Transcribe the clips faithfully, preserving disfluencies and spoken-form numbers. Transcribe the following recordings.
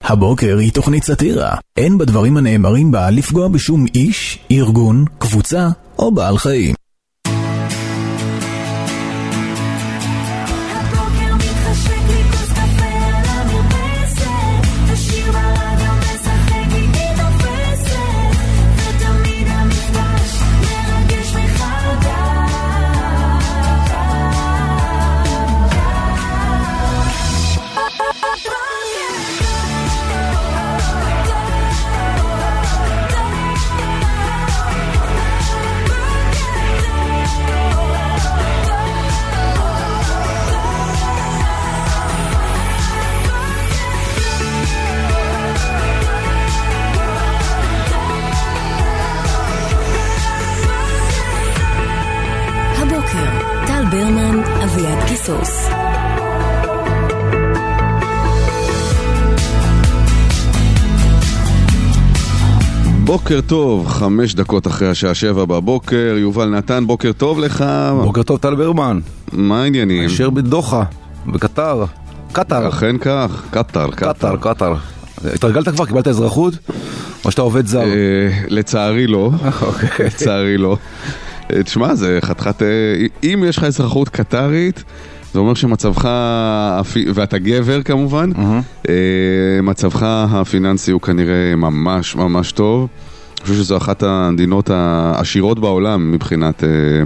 הבוקר היא תוכנית סאטירה. אין בדברים הנאמרים בה לפגוע בשום איש, ארגון, קבוצה או בעל חיים. בוקר טוב, חמש דקות אחרי השעה שבע בבוקר. יובל נתן, בוקר טוב לך. בוקר טוב טל ברמן. מה העניינים? אשר בדוחה, בקטר. קטר. אכן כך, קטר, קטר, קטר. התרגלת כבר? קיבלת אזרחות? או שאתה עובד זר? לצערי לא. אוקיי. לצערי לא. תשמע, זה חתיכת... אם יש לך אזרחות קטרית, זה אומר שמצבך, ואתה גבר כמובן, מצבך הפיננסי הוא כנראה ממש ממש טוב. אני חושב שזו אחת המדינות העשירות בעולם מבחינת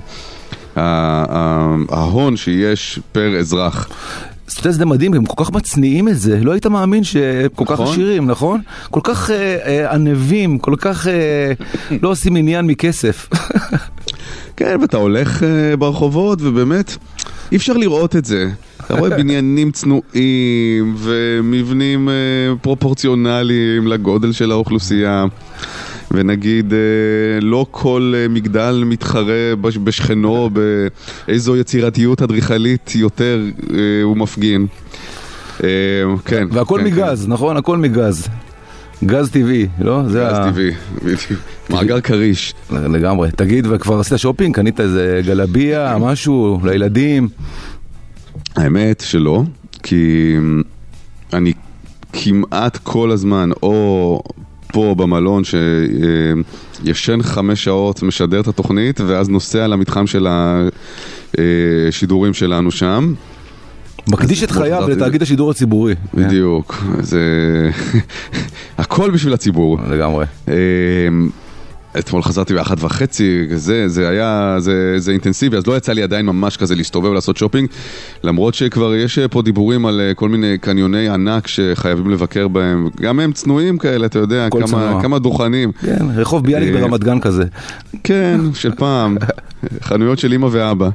ההון שיש פר אזרח. אתה יודע, זה מדהים, הם כל כך מצניעים את זה, לא היית מאמין שכל כך עשירים, נכון? כל כך ענבים, כל כך לא עושים עניין מכסף. כן, ואתה הולך ברחובות ובאמת אי אפשר לראות את זה. אתה רואה בניינים צנועים ומבנים פרופורציונליים לגודל של האוכלוסייה, ונגיד לא כל מגדל מתחרה בשכנו באיזו יצירתיות אדריכלית יותר הוא מפגין. כן. והכל מגז, נכון? הכל מגז. גז טבעי, לא? גז טבעי, מאגר קריש. לגמרי. תגיד, וכבר עשית שופינג? קנית איזה גלביה, משהו, לילדים? האמת שלא, כי אני כמעט כל הזמן, או פה במלון שישן חמש שעות, משדר את התוכנית, ואז נוסע למתחם של השידורים שלנו שם. מקדיש את חייו לתאגיד השידור הציבורי. בדיוק. זה... הכל בשביל הציבור. לגמרי. אתמול חזרתי באחת וחצי, זה, זה היה, זה, זה אינטנסיבי, אז לא יצא לי עדיין ממש כזה להסתובב ולעשות שופינג, למרות שכבר יש פה דיבורים על כל מיני קניוני ענק שחייבים לבקר בהם, גם הם צנועים כאלה, אתה יודע, כמה, כמה דוכנים. כן, רחוב ביאליק ברמת גן כזה. כן, של פעם, חנויות של אמא ואבא.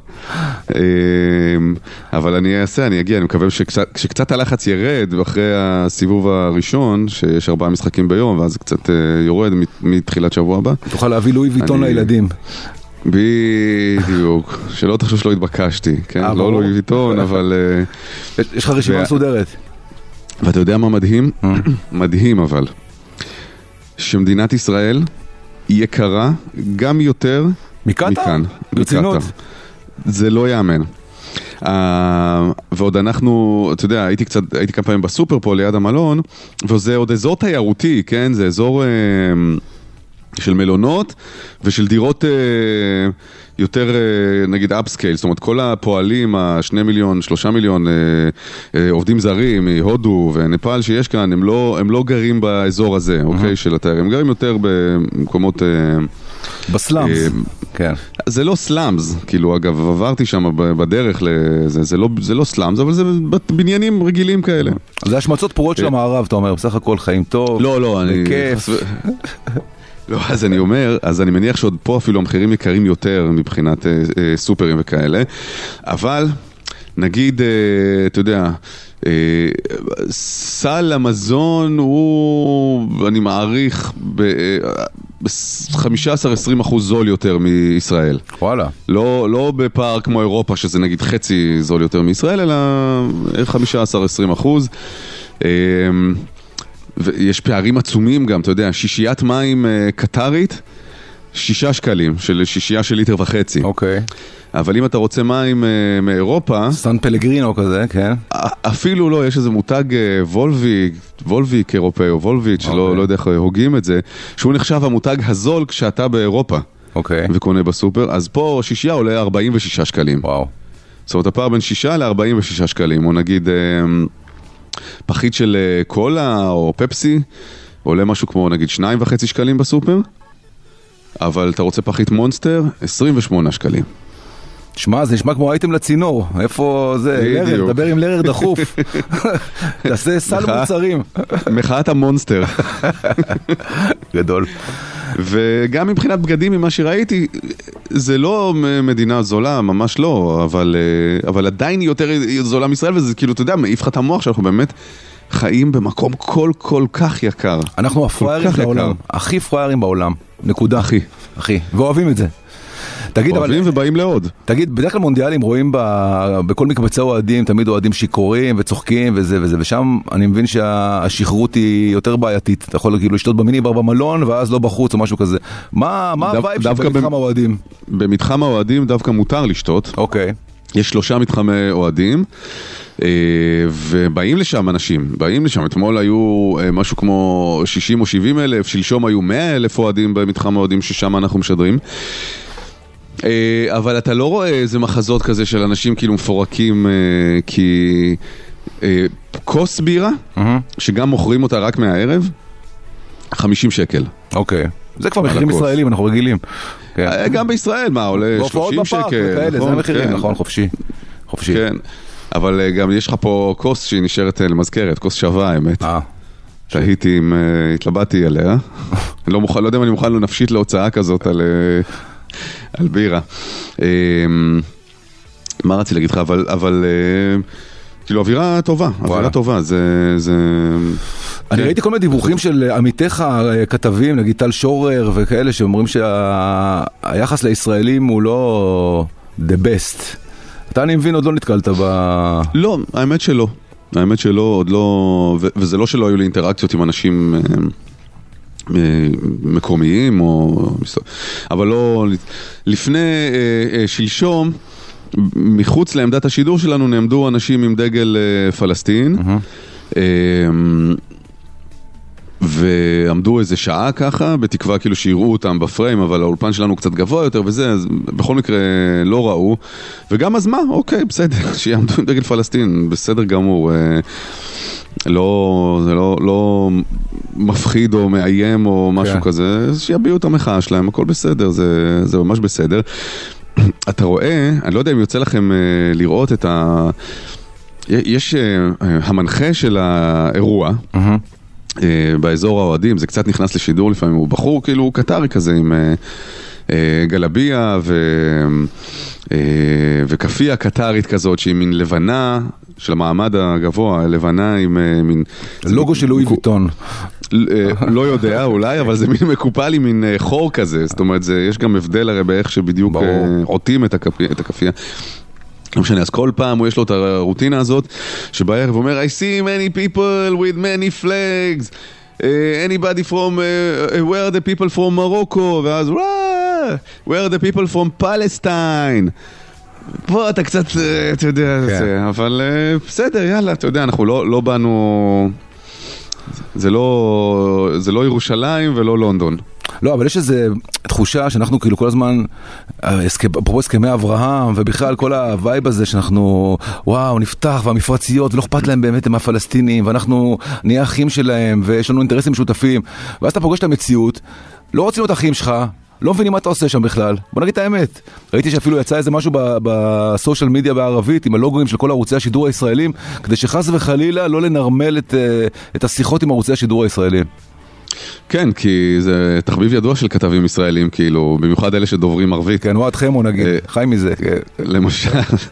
אבל אני אעשה, אני אגיע, אני מקווה שכשקצת הלחץ ירד, ואחרי הסיבוב הראשון, שיש ארבעה משחקים ביום, ואז קצת יורד מתחילת שבוע הבא. תוכל להביא לואי ויטון לילדים. בדיוק. שלא תחשוב שלא התבקשתי. כן, לא לואי ויטון, אבל... יש לך רשימה מסודרת. ואתה יודע מה מדהים? מדהים אבל. שמדינת ישראל היא יקרה גם יותר מכאן. ברצינות. זה לא יאמן. ועוד אנחנו, אתה יודע, הייתי קצת, הייתי כמה פעמים בסופר פה ליד המלון, וזה עוד אזור תיירותי, כן? זה אזור... של מלונות ושל דירות אה, יותר, אה, נגיד, אפסקייל, זאת אומרת, כל הפועלים, השני מיליון, שלושה מיליון אה, אה, עובדים זרים מהודו ונפאל שיש כאן, הם לא, הם לא גרים באזור הזה, אוקיי, של התיירים, הם גרים יותר במקומות... אה, בסלאמס, אה, כן. זה לא סלאמס, כאילו, אגב, עברתי שם בדרך לזה, זה לא, זה לא סלאמס, אבל זה בניינים רגילים כאלה. זה השמצות פורות של המערב, אתה אומר, בסך הכל חיים טוב, לא, לא, אני... כיף. לא, אז אני אומר, אז אני מניח שעוד פה אפילו המחירים יקרים יותר מבחינת אה, אה, סופרים וכאלה, אבל נגיד, אה, אתה יודע, אה, סל המזון הוא, אני מעריך, ב-חמישה עשר עד עשרים אחוז זול יותר מישראל. וואלה. לא, לא בפער כמו אירופה, שזה נגיד חצי זול יותר מישראל, אלא חמישה עשר עד עשרים אחוז. אה, ויש פערים עצומים גם, אתה יודע, שישיית מים קטרית שישה שקלים, של שישייה של ליטר וחצי. אוקיי. אבל אם אתה רוצה מים מאירופה... סן פלגרינו כזה, כן. אפילו לא, יש איזה מותג וולביק, וולביק אירופאי או וולביץ', לא יודע איך הוגים את זה, שהוא נחשב המותג הזול כשאתה באירופה. אוקיי. וקונה בסופר, אז פה שישייה עולה ארבעים ושישה שקלים. וואו. זאת אומרת, הפער בין שישה ל-ארבעים ושישה שקלים, או נגיד פחית של קולה או פפסי, עולה משהו כמו נגיד שניים וחצי שקלים בסופר, אבל אתה רוצה פחית מונסטר, עשרים ושמונה שקלים. שמע, זה נשמע כמו אייטם לצינור. איפה זה? לרר, דבר עם לרר דחוף. תעשה סל מוצרים. מחאת המונסטר. גדול. וגם מבחינת בגדים, ממה שראיתי, זה לא מדינה זולה, ממש לא, אבל, אבל עדיין היא יותר זולה מישראל, וזה כאילו, אתה יודע, מעיף לך את המוח שאנחנו באמת חיים במקום כל כל כך יקר. אנחנו הפריירים בעולם, הכי פריירים בעולם, נקודה. הכי. הכי, ואוהבים את זה. תגיד, אוהבים אבל, ובאים לעוד. תגיד, בדרך כלל מונדיאלים רואים ב, בכל מקבצי אוהדים, תמיד אוהדים שיכורים וצוחקים וזה וזה, ושם אני מבין שהשחרות היא יותר בעייתית. אתה יכול כאילו לשתות במיני בר במלון, ואז לא בחוץ או משהו כזה. מה, מה הווייב שבמתחם האוהדים? במתחם האוהדים דווקא מותר לשתות. אוקיי. יש שלושה מתחמי אוהדים, ובאים לשם אנשים, באים לשם. אתמול היו משהו כמו שישים או שבעים אלף, שלשום היו מאה אלף אוהדים במתחם האוהדים ששם אנחנו משדרים. אבל אתה לא רואה איזה מחזות כזה של אנשים כאילו מפורקים, כי כוס בירה, שגם מוכרים אותה רק מהערב, חמישים שקל. אוקיי. זה כבר מחירים ישראלים, אנחנו רגילים. גם בישראל, מה, עולה שלושים שקל. זה המחירים, נכון, חופשי. חופשי. כן, אבל גם יש לך פה כוס שהיא נשארת למזכרת, כוס שווה, האמת. אה. תהיתי אם התלבטתי עליה. אני לא יודע אם אני מוכן לו נפשית להוצאה כזאת על... על בירה. מה רציתי להגיד לך? אבל, אבל, כאילו, אווירה טובה, אווירה טובה, זה, זה... אני ראיתי כל מיני דיווחים של עמיתיך כתבים, נגיד טל שורר וכאלה, שאומרים שהיחס לישראלים הוא לא the best. אתה, אני מבין, עוד לא נתקלת ב... לא, האמת שלא. האמת שלא, עוד לא... וזה לא שלא היו לי אינטראקציות עם אנשים... מקומיים או... אבל לא... לפני שלשום, מחוץ לעמדת השידור שלנו נעמדו אנשים עם דגל פלסטין, ועמדו איזה שעה ככה, בתקווה כאילו שיראו אותם בפריים, אבל האולפן שלנו קצת גבוה יותר וזה, אז בכל מקרה לא ראו. וגם אז מה? אוקיי, בסדר, שיעמדו עם דגל פלסטין, בסדר גמור. לא, זה לא, לא מפחיד או מאיים או משהו כן. כזה, אז שיביעו את המחאה שלהם, הכל בסדר, זה, זה ממש בסדר. אתה רואה, אני לא יודע אם יוצא לכם לראות את ה... יש המנחה של האירוע, mm-hmm. באזור האוהדים, זה קצת נכנס לשידור לפעמים, הוא בחור כאילו קטרי כזה עם גלביה ו... וקפיה קטרית כזאת שהיא מין לבנה של המעמד הגבוה, לבנה עם מין... לוגו של לואי ויטון. לא יודע אולי, אבל זה מין מקופל עם מין חור כזה, זאת אומרת, יש גם הבדל הרי באיך שבדיוק עוטים את הקפיה. לא משנה, אז כל פעם יש לו את הרוטינה הזאת, שבערב אומר, I see many people with many flags, anybody from, where are the people from Morocco, ואז, where are the people from Palestine? פה אתה קצת, אתה יודע, אבל בסדר, יאללה, אתה יודע, אנחנו לא באנו, זה לא ירושלים ולא לונדון. לא, אבל יש איזו תחושה שאנחנו כאילו כל הזמן, אפרופו הסכמי אברהם, ובכלל כל הווייב הזה שאנחנו, וואו, נפתח, והמפרציות, ולא אכפת להם באמת עם הפלסטינים, ואנחנו נהיה אחים שלהם, ויש לנו אינטרסים משותפים, ואז אתה פוגש את המציאות, לא רוצים להיות אחים שלך, לא מבינים מה אתה עושה שם בכלל. בוא נגיד את האמת. ראיתי שאפילו יצא איזה משהו בסושיאל מדיה בערבית, עם הלוגוים של כל ערוצי השידור הישראלים, כדי שחס וחלילה לא לנרמל את, את השיחות עם ערוצי השידור הישראלים. כן, כי זה תחביב ידוע של כתבים ישראלים, כאילו, במיוחד אלה שדוברים ערבית. כן, וואט חמו נגיד, חי מזה. למשל.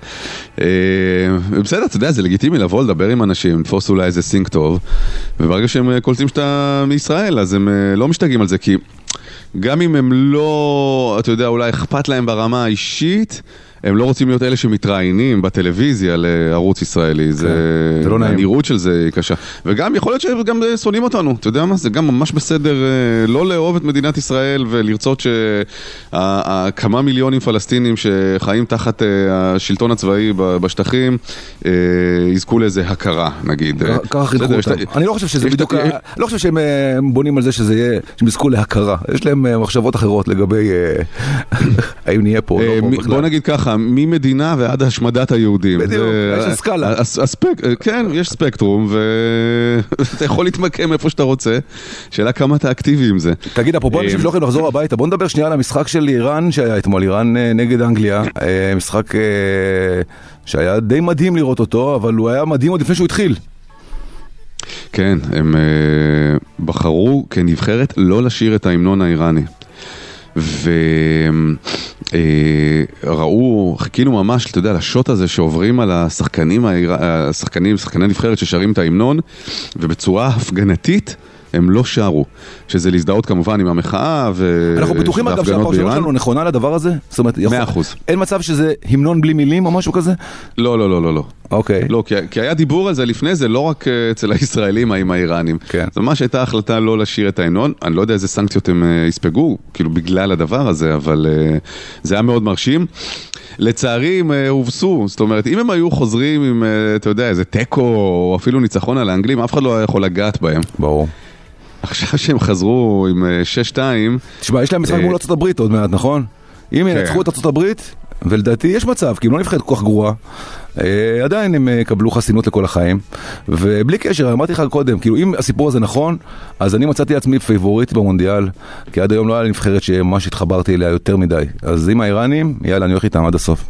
בסדר, אתה יודע, זה לגיטימי לבוא לדבר עם אנשים, תפוס אולי איזה סינק טוב, וברגע שהם קולטים שאתה מישראל, אז הם לא משתגעים על זה, כי גם אם הם לא, אתה יודע, אולי אכפת להם ברמה האישית, הם לא רוצים להיות אלה שמתראיינים בטלוויזיה לערוץ ישראלי, זה, זה לא נעים. הנראות של זה היא קשה. וגם יכול להיות שהם גם שונאים אותנו, אתה יודע מה? זה גם ממש בסדר לא לאהוב את מדינת ישראל ולרצות שכמה מיליונים פלסטינים שחיים תחת השלטון הצבאי בשטחים, יזכו לאיזה הכרה, נגיד. ככה חינכו אותם. אני לא חושב שזה בדיוק, לא חושב שהם בונים על זה שזה יהיה, שהם יזכו להכרה. יש להם מחשבות אחרות לגבי האם נהיה פה. בוא נגיד ככה, ממדינה ועד השמדת היהודים. בדיוק, יש סקאלה. כן, יש ספקטרום, ואתה יכול להתמקם איפה שאתה רוצה. שאלה כמה אתה אקטיבי עם זה. תגיד, אפרופו אנשים שלא יכולים לחזור הביתה, בוא נדבר שנייה על המשחק של איראן שהיה אתמול, איראן נגד אנגליה. משחק שהיה די מדהים לראות אותו, אבל הוא היה מדהים עוד לפני שהוא התחיל. כן, הם בחרו כנבחרת לא לשיר את ההמנון האיראני. וראו, חיכינו ממש, אתה יודע, לשוט הזה שעוברים על השחקנים, השחקנים, שחקני נבחרת ששרים את ההמנון, ובצורה הפגנתית הם לא שרו, שזה להזדהות כמובן עם המחאה והפגנות באיראן. אנחנו בטוחים אגב שהפרשנות שלנו נכונה לדבר הזה? זאת אומרת, מאה אחוז. אין מצב שזה המנון בלי מילים או משהו כזה? לא, לא, לא, לא, לא. אוקיי. לא, כי, כי היה דיבור על זה לפני זה, לא רק אצל הישראלים, עם האיראנים. כן. זאת ממש הייתה החלטה לא לשיר את ההמנון. אני לא יודע איזה סנקציות הם יספגו, כאילו בגלל הדבר הזה, אבל זה היה מאוד מרשים. לצערי הם הובסו, זאת אומרת, אם הם היו חוזרים עם, אתה יודע, איזה טקו, או אפילו ניצחון על האנגלים, אף אחד לא היה יכול לגעת בהם. ברור. עכשיו שהם חזרו עם שש שתיים... תשמע, יש להם משחק מול ארצות הברית עוד מעט, נכון? אם ינצחו את ארצות הברית, ולדעתי יש מצב, כי הם לא נבחרת כל כך גרועה, עדיין הם קבלו חסינות לכל החיים, ובלי קשר, אמרתי לך קודם, כאילו אם הסיפור הזה נכון, אז אני מצאתי לעצמי פייבוריט במונדיאל, כי עד היום לא היה לי נבחרת שממש התחברתי אליה יותר מדי. אז עם האיראנים, יאללה, אני הולך איתם עד הסוף.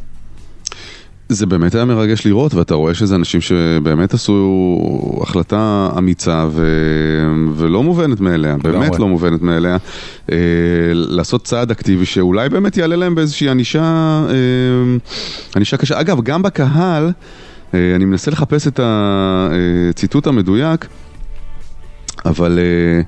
זה באמת היה מרגש לראות, ואתה רואה שזה אנשים שבאמת עשו החלטה אמיצה ו... ולא מובנת מאליה, באמת לא מובנת מאליה, אה, לעשות צעד אקטיבי שאולי באמת יעלה להם באיזושהי ענישה, אה, ענישה קשה. אגב, גם בקהל, אה, אני מנסה לחפש את הציטוט המדויק, אבל אה,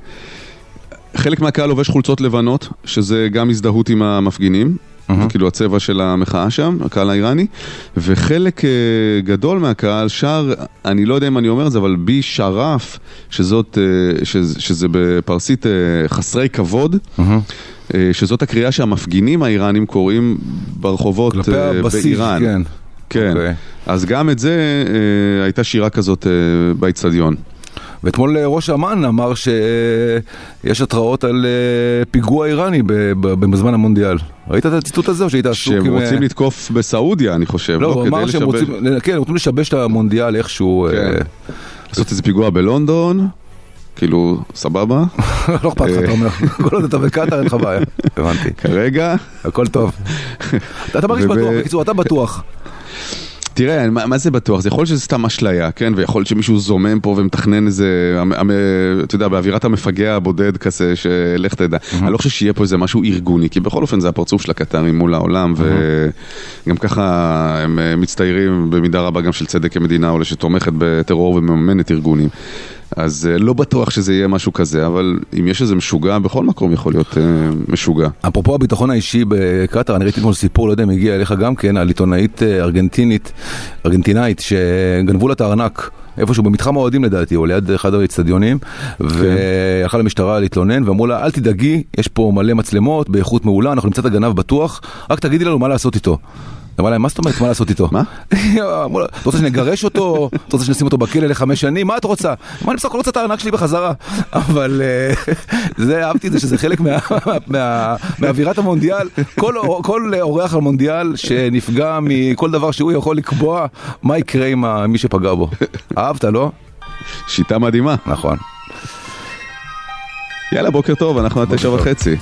חלק מהקהל לובש חולצות לבנות, שזה גם הזדהות עם המפגינים, כאילו הצבע של המחאה שם, הקהל האיראני, וחלק גדול מהקהל שר, אני לא יודע אם אני אומר את זה, אבל בי שרף, שזאת, שזה בפרסית חסרי כבוד, שזאת הקריאה שהמפגינים האיראנים קוראים ברחובות באיראן. כן. כן. אז גם את זה הייתה שירה כזאת באצטדיון. ואתמול ראש אמ"ן אמר שיש התראות על פיגוע איראני בזמן המונדיאל. ראית את הציטוט הזה או שהיית עסוק? שהם רוצים לתקוף בסעודיה, אני חושב. לא, הוא אמר שהם רוצים, כן, רוצים לשבש את המונדיאל איכשהו. לעשות איזה פיגוע בלונדון, כאילו, סבבה. לא אכפת לך, אתה אומר. כל עוד אתה בקטר, אין לך בעיה. הבנתי. כרגע. הכל טוב. אתה מרגיש בטוח, בקיצור, אתה בטוח. תראה, מה, מה זה בטוח? זה יכול להיות שזה סתם אשליה, כן? ויכול להיות שמישהו זומם פה ומתכנן איזה, אתה יודע, באווירת המפגע הבודד כזה, שלך תדע. Mm-hmm. אני לא חושב שיהיה פה איזה משהו ארגוני, כי בכל אופן זה הפרצוף של הקטרים מול העולם, mm-hmm. וגם ככה הם מצטיירים במידה רבה גם של צדק כמדינה, או שתומכת בטרור ומממנת ארגונים. אז לא בטוח שזה יהיה משהו כזה, אבל אם יש איזה משוגע, בכל מקום יכול להיות משוגע. אפרופו הביטחון האישי בקטר, אני ראיתי כמו סיפור, לא יודע אם הגיע אליך גם כן, על עיתונאית ארגנטינית, ארגנטינאית, שגנבו לה את הארנק, איפשהו במתחם האוהדים לדעתי, או ליד אחד האצטדיונים, והלכה למשטרה להתלונן, ואמרו לה, אל תדאגי, יש פה מלא מצלמות, באיכות מעולה, אנחנו נמצא את הגנב בטוח, רק תגידי לנו מה לעשות איתו. אמרה להם, מה זאת אומרת, מה לעשות איתו? מה? אתה רוצה שנגרש אותו? אתה רוצה שנשים אותו בכלא לחמש שנים? מה את רוצה? מה אני בסך הכל רוצה את הארנק שלי בחזרה? אבל זה, אהבתי את זה, שזה חלק מהאווירת המונדיאל. כל אורח המונדיאל שנפגע מכל דבר שהוא יכול לקבוע מה יקרה עם מי שפגע בו. אהבת, לא? שיטה מדהימה. נכון. יאללה, בוקר טוב, אנחנו עד תשע וחצי.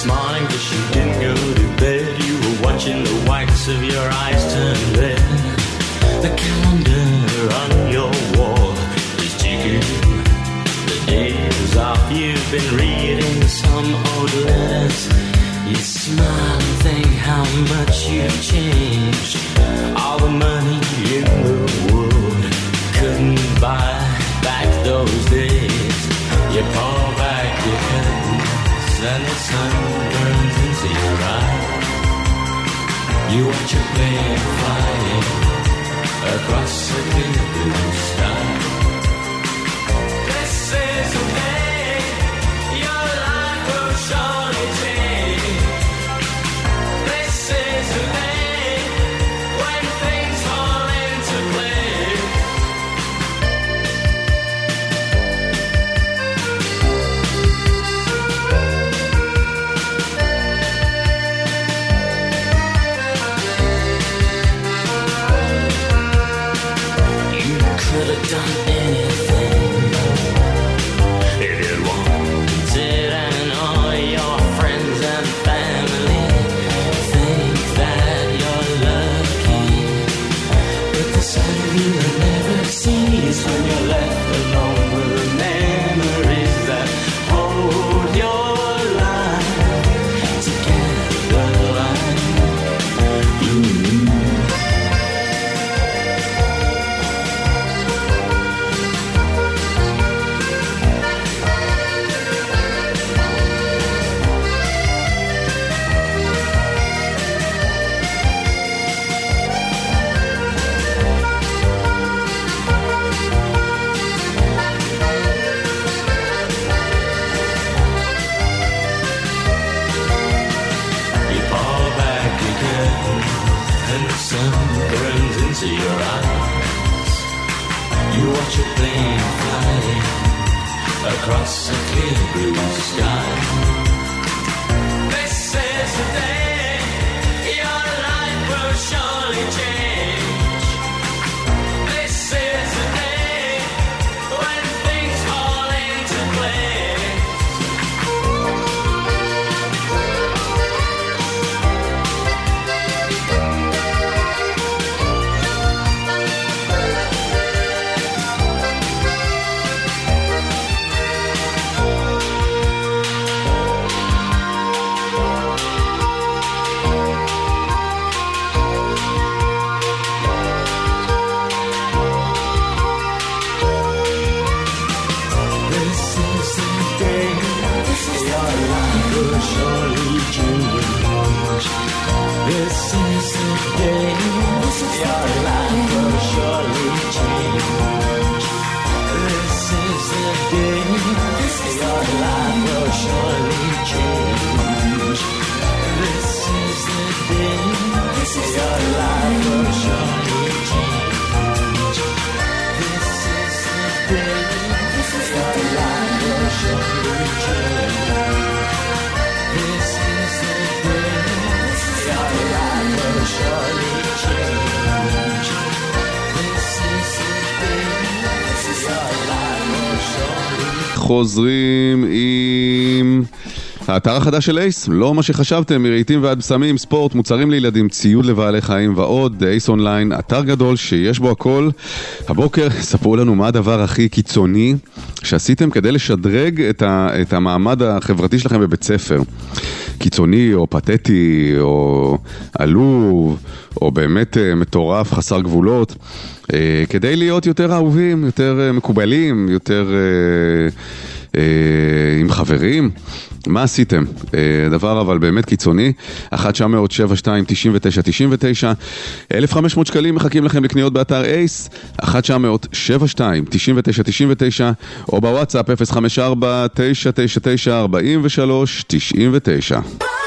morning, but you didn't go to bed. You were watching the whites of your eyes turn red. The calendar on your wall is ticking. The days off, you've been reading some old letters. You smile and think how much you've changed. All the money in the world couldn't buy back those days. You pull back your curtains and the sun burns into your eyes. You watch a plane flying across the clear blue sky. This is the day your life will surely change. This is the day when things fall into place. You could have done anything if you wanted, and all your friends and family think that you're lucky. But the side of you that never sees when you're left alone with the memories that hold your life together like you. You pull back your curtain and the sun burns into your eyes. You watch a plane flying across a clear blue sky. This is the day your life will surely change. This is the day when things fall into place. This is the day your life will surely change. This is the day your life will surely change. This is the day your life will surely change. This is the day your life will surely change. This is the day your life will surely change. This is the day your life will surely change. This is the day your life will surely change. חוזרים עם האתר החדש של אייס, לא מה שחשבתם, מרהיטים ועד בשמים, ספורט, מוצרים לילדים, ציוד לבעלי חיים ועוד. אייס אונליין, אתר גדול שיש בו הכל. הבוקר ספרו לנו מה הדבר הכי קיצוני שעשיתם כדי לשדרג את, ה, את המעמד החברתי שלכם בבית ספר. קיצוני או פתטי או עלוב או באמת מטורף, חסר גבולות, כדי להיות יותר אהובים, יותר מקובלים, יותר עם חברים. מה עשיתם? דבר אבל באמת קיצוני. אחת תשע אפס אפס שבע שתיים תשעים ותשע תשעים ותשע, אלף וחמש מאות שקלים מחכים לכם לקניות באתר אייס. אחת תשע אפס אפס שבע שתיים תשעים ותשע תשעים ותשע, או בוואטסאפ אפס חמש ארבע תשע תשע תשע ארבע שלוש תשעים ותשע.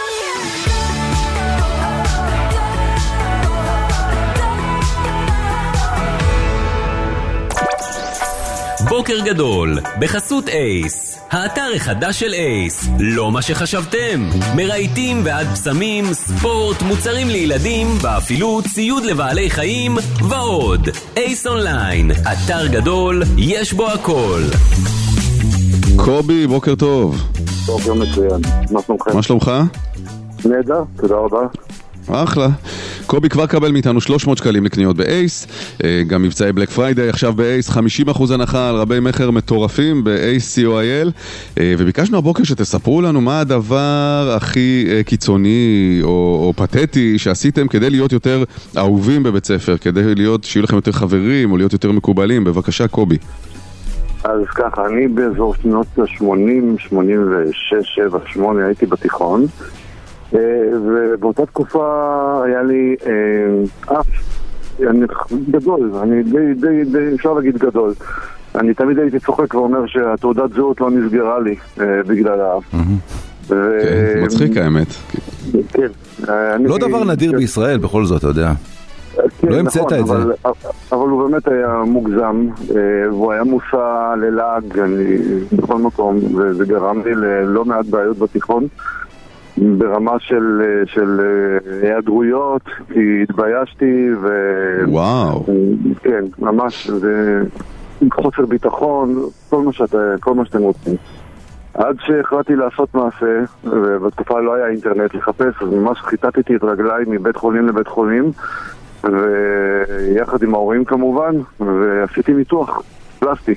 בוקר גדול, בחסות אייס, האתר החדש של אייס, לא מה שחשבתם, מרהיטים ועד בשמים, ספורט, מוצרים לילדים, ואפילו ציוד לבעלי חיים ועוד. אייס אונליין, אתר גדול, יש בו הכל. קובי, בוקר טוב. טוב, יום מצוין. מה שלומכם? מה שלומך? נהדר, תודה רבה. אחלה. קובי כבר קבל מאיתנו שלוש מאות שקלים לקניות באייס, גם מבצעי בלק פריידיי עכשיו באייס, חמישים אחוז הנחה על רבי מחר מטורפים באייס סי או איי אל, וביקשנו הבוקר שתספרו לנו מה הדבר הכי קיצוני או, או פתטי שעשיתם כדי להיות יותר אהובים בבית ספר, כדי להיות, שיהיו לכם יותר חברים או להיות יותר מקובלים. בבקשה קובי. אז ככה, אני באזור שנות ה-שמונים, שמונים ושש, שבע, שמונה הייתי בתיכון, ובאותה תקופה היה לי אף גדול, אני די, די, די, אפשר להגיד גדול. אני תמיד הייתי צוחק ואומר שהתעודת זהות לא נסגרה לי בגלל האף. כן, מצחיק האמת. כן. לא דבר נדיר בישראל בכל זאת, אתה יודע. לא המצאת את זה. אבל הוא באמת היה מוגזם, והוא היה מוסע ללעג בכל מקום, וזה גרם לי ללא מעט בעיות בתיכון. ברמה של, של היעדרויות, כי התביישתי ו... וואו. כן, ממש, זה חוסר ביטחון, כל מה, שאת, כל מה שאתם רוצים. עד שהחלטתי לעשות מעשה, ובתקופה לא היה אינטרנט לחפש, אז ממש חיטטתי את רגליי מבית חולים לבית חולים, ויחד עם ההורים כמובן, ועשיתי ניתוח פלסטי.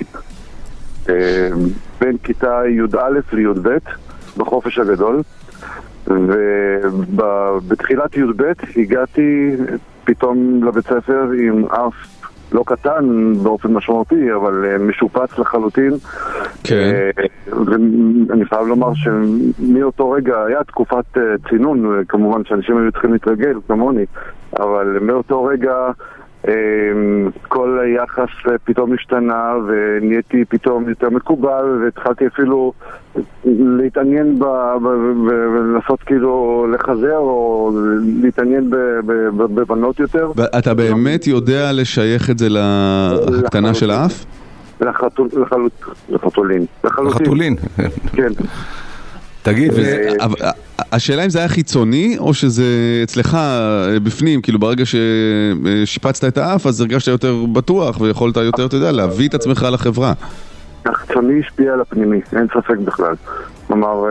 בין כיתה י"א לי"ב, בחופש הגדול. ובתחילת י"ב הגעתי פתאום לבית ספר עם אף לא קטן באופן משמעותי, אבל משופץ לחלוטין. כן. ואני חייב לומר שמאותו רגע היה תקופת צינון, כמובן שאנשים היו צריכים להתרגל כמוני, אבל מאותו רגע כל היחס פתאום השתנה ונהייתי פתאום יותר מקובל, והתחלתי אפילו להתעניין ולעשות כאילו לחזר או להתעניין בבנות יותר. ואתה באמת יודע לשייך את זה להקטנה של האף? לחתולין. לחתולין? כן. תגיד, השאלה אם זה היה חיצוני או שזה אצלך בפנים, כאילו ברגע ששיפצת את האף אז הרגשת יותר בטוח ויכולת יותר, אתה יודע, להביא את עצמך לחברה. החיצוני השפיע על הפנימי, אין ספק בכלל. כלומר,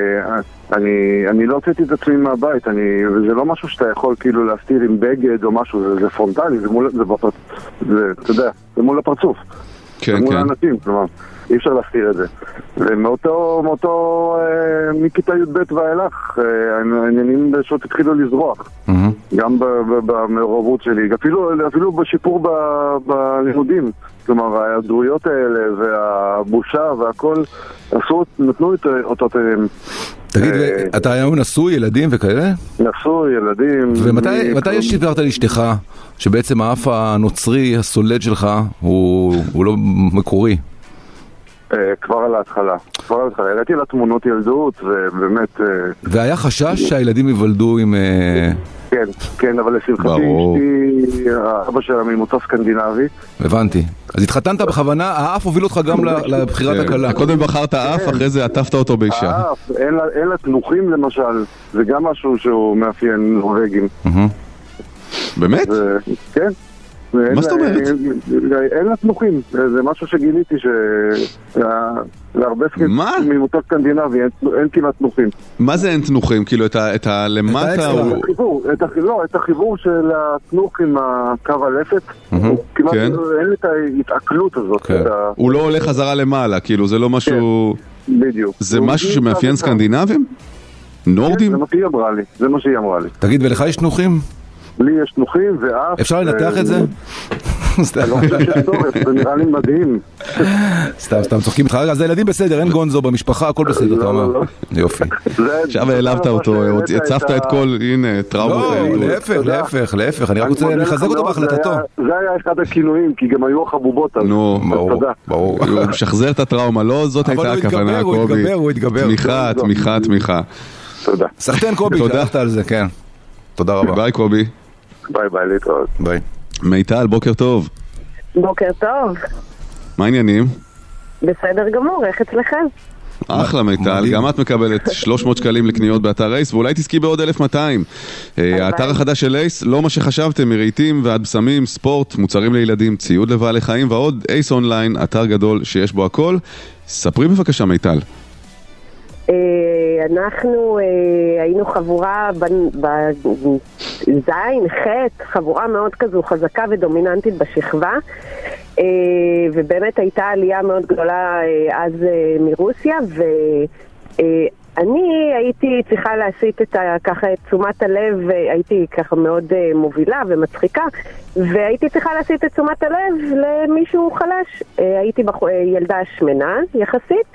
אני, אני לא הוצאתי את עצמי מהבית, אני, וזה לא משהו שאתה יכול כאילו להסתיר עם בגד או משהו, זה, זה פרונטלי, זה מול, זה, זה, אתה יודע, זה מול הפרצוף. כן, זה מול כן. האנשים, כלומר, אי אפשר להסתיר את זה. ומאותו, מאותו, אה, מכיתה י"ב ואילך, אה, העניינים פשוט התחילו לזרוח. Mm-hmm. גם במעורבות שלי, אפילו, אפילו בשיפור ב, בלימודים. כלומר, ההיעדרויות האלה והבושה והכל עשו, נתנו את אותותיהם. תגיד, אתה היום נשוי, ילדים וכאלה? נשוי, ילדים. ומתי שידרת לאשתך שבעצם האף הנוצרי הסולד שלך הוא לא מקורי? כבר על ההתחלה. כבר על ההתחלה. הראיתי לה תמונות ילדות ובאמת... והיה חשש שהילדים יוולדו עם... כן, כן, אבל לשמחתי אשתי, האבא שלה ממוצא סקנדינבי. הבנתי. אז התחתנת בכוונה, האף הוביל אותך גם לבחירת הקלה. קודם בחרת האף, אחרי זה עטפת אותו באישה. האף, אין לה תנוחים למשל, זה גם משהו שהוא מאפיין נורווגים. באמת? כן. מה זאת אומרת? אין לה תנוחים, זה משהו שגיליתי שלהרבה ממוצא סקנדינבי אין כמעט תנוחים. מה זה אין תנוחים? כאילו את הלמטה? לא, את החיבור של התנוך עם הקו הלפת, כמעט אין את ההתעכלות הזאת. הוא לא הולך חזרה למעלה, כאילו זה לא משהו... בדיוק. זה משהו שמאפיין סקנדינבים? נורדים? זה מה שהיא אמרה לי, זה מה שהיא אמרה לי. תגיד, ולך יש תנוחים? לי יש תנוחים ואף... אפשר לנתח את זה? אני לא חושב שצורך, זה נראה לי מדהים. סתם, סתם, צוחקים איתך. אז הילדים בסדר, אין גונזו במשפחה, הכל בסדר, אתה אומר. יופי. עכשיו העלבת אותו, הצפת את כל, הנה, טראומה. לא, להפך, להפך, להפך, אני רק רוצה לחזק אותו בהחלטתו. זה היה אחד הכינויים, כי גם היו החבובות. נו, ברור. הוא משחזר את הטראומה, לא זאת הייתה הכוונה, קובי. הוא התגבר, הוא התגבר. תמיכה, תמיכה, תמיכה. תודה. סחטן קובי, שהלכת על זה, כן. תודה רבה. ביי קובי. ביי ביי, להתראות. ביי. מיטל, בוקר טוב. בוקר טוב. מה העניינים? בסדר גמור, איך אצלכם? אחלה מיטל, גם את מקבלת שלוש מאות שקלים לקניות באתר אייס, ואולי תזכי בעוד אלף ומאתיים. האתר החדש של אייס, לא מה שחשבתם, מרהיטים ועד בשמים, ספורט, מוצרים לילדים, ציוד לבעלי חיים ועוד. אייס אונליין, אתר גדול שיש בו הכל. ספרי בבקשה מיטל. אנחנו היינו חבורה בזין, חטא, חבורה מאוד כזו חזקה ודומיננטית בשכבה, ובאמת הייתה עלייה מאוד גדולה אז מרוסיה, ואני הייתי צריכה להסיט את ככה את תשומת הלב, הייתי ככה מאוד מובילה ומצחיקה, והייתי צריכה להסיט את תשומת הלב למישהו חלש. הייתי ילדה שמנה יחסית,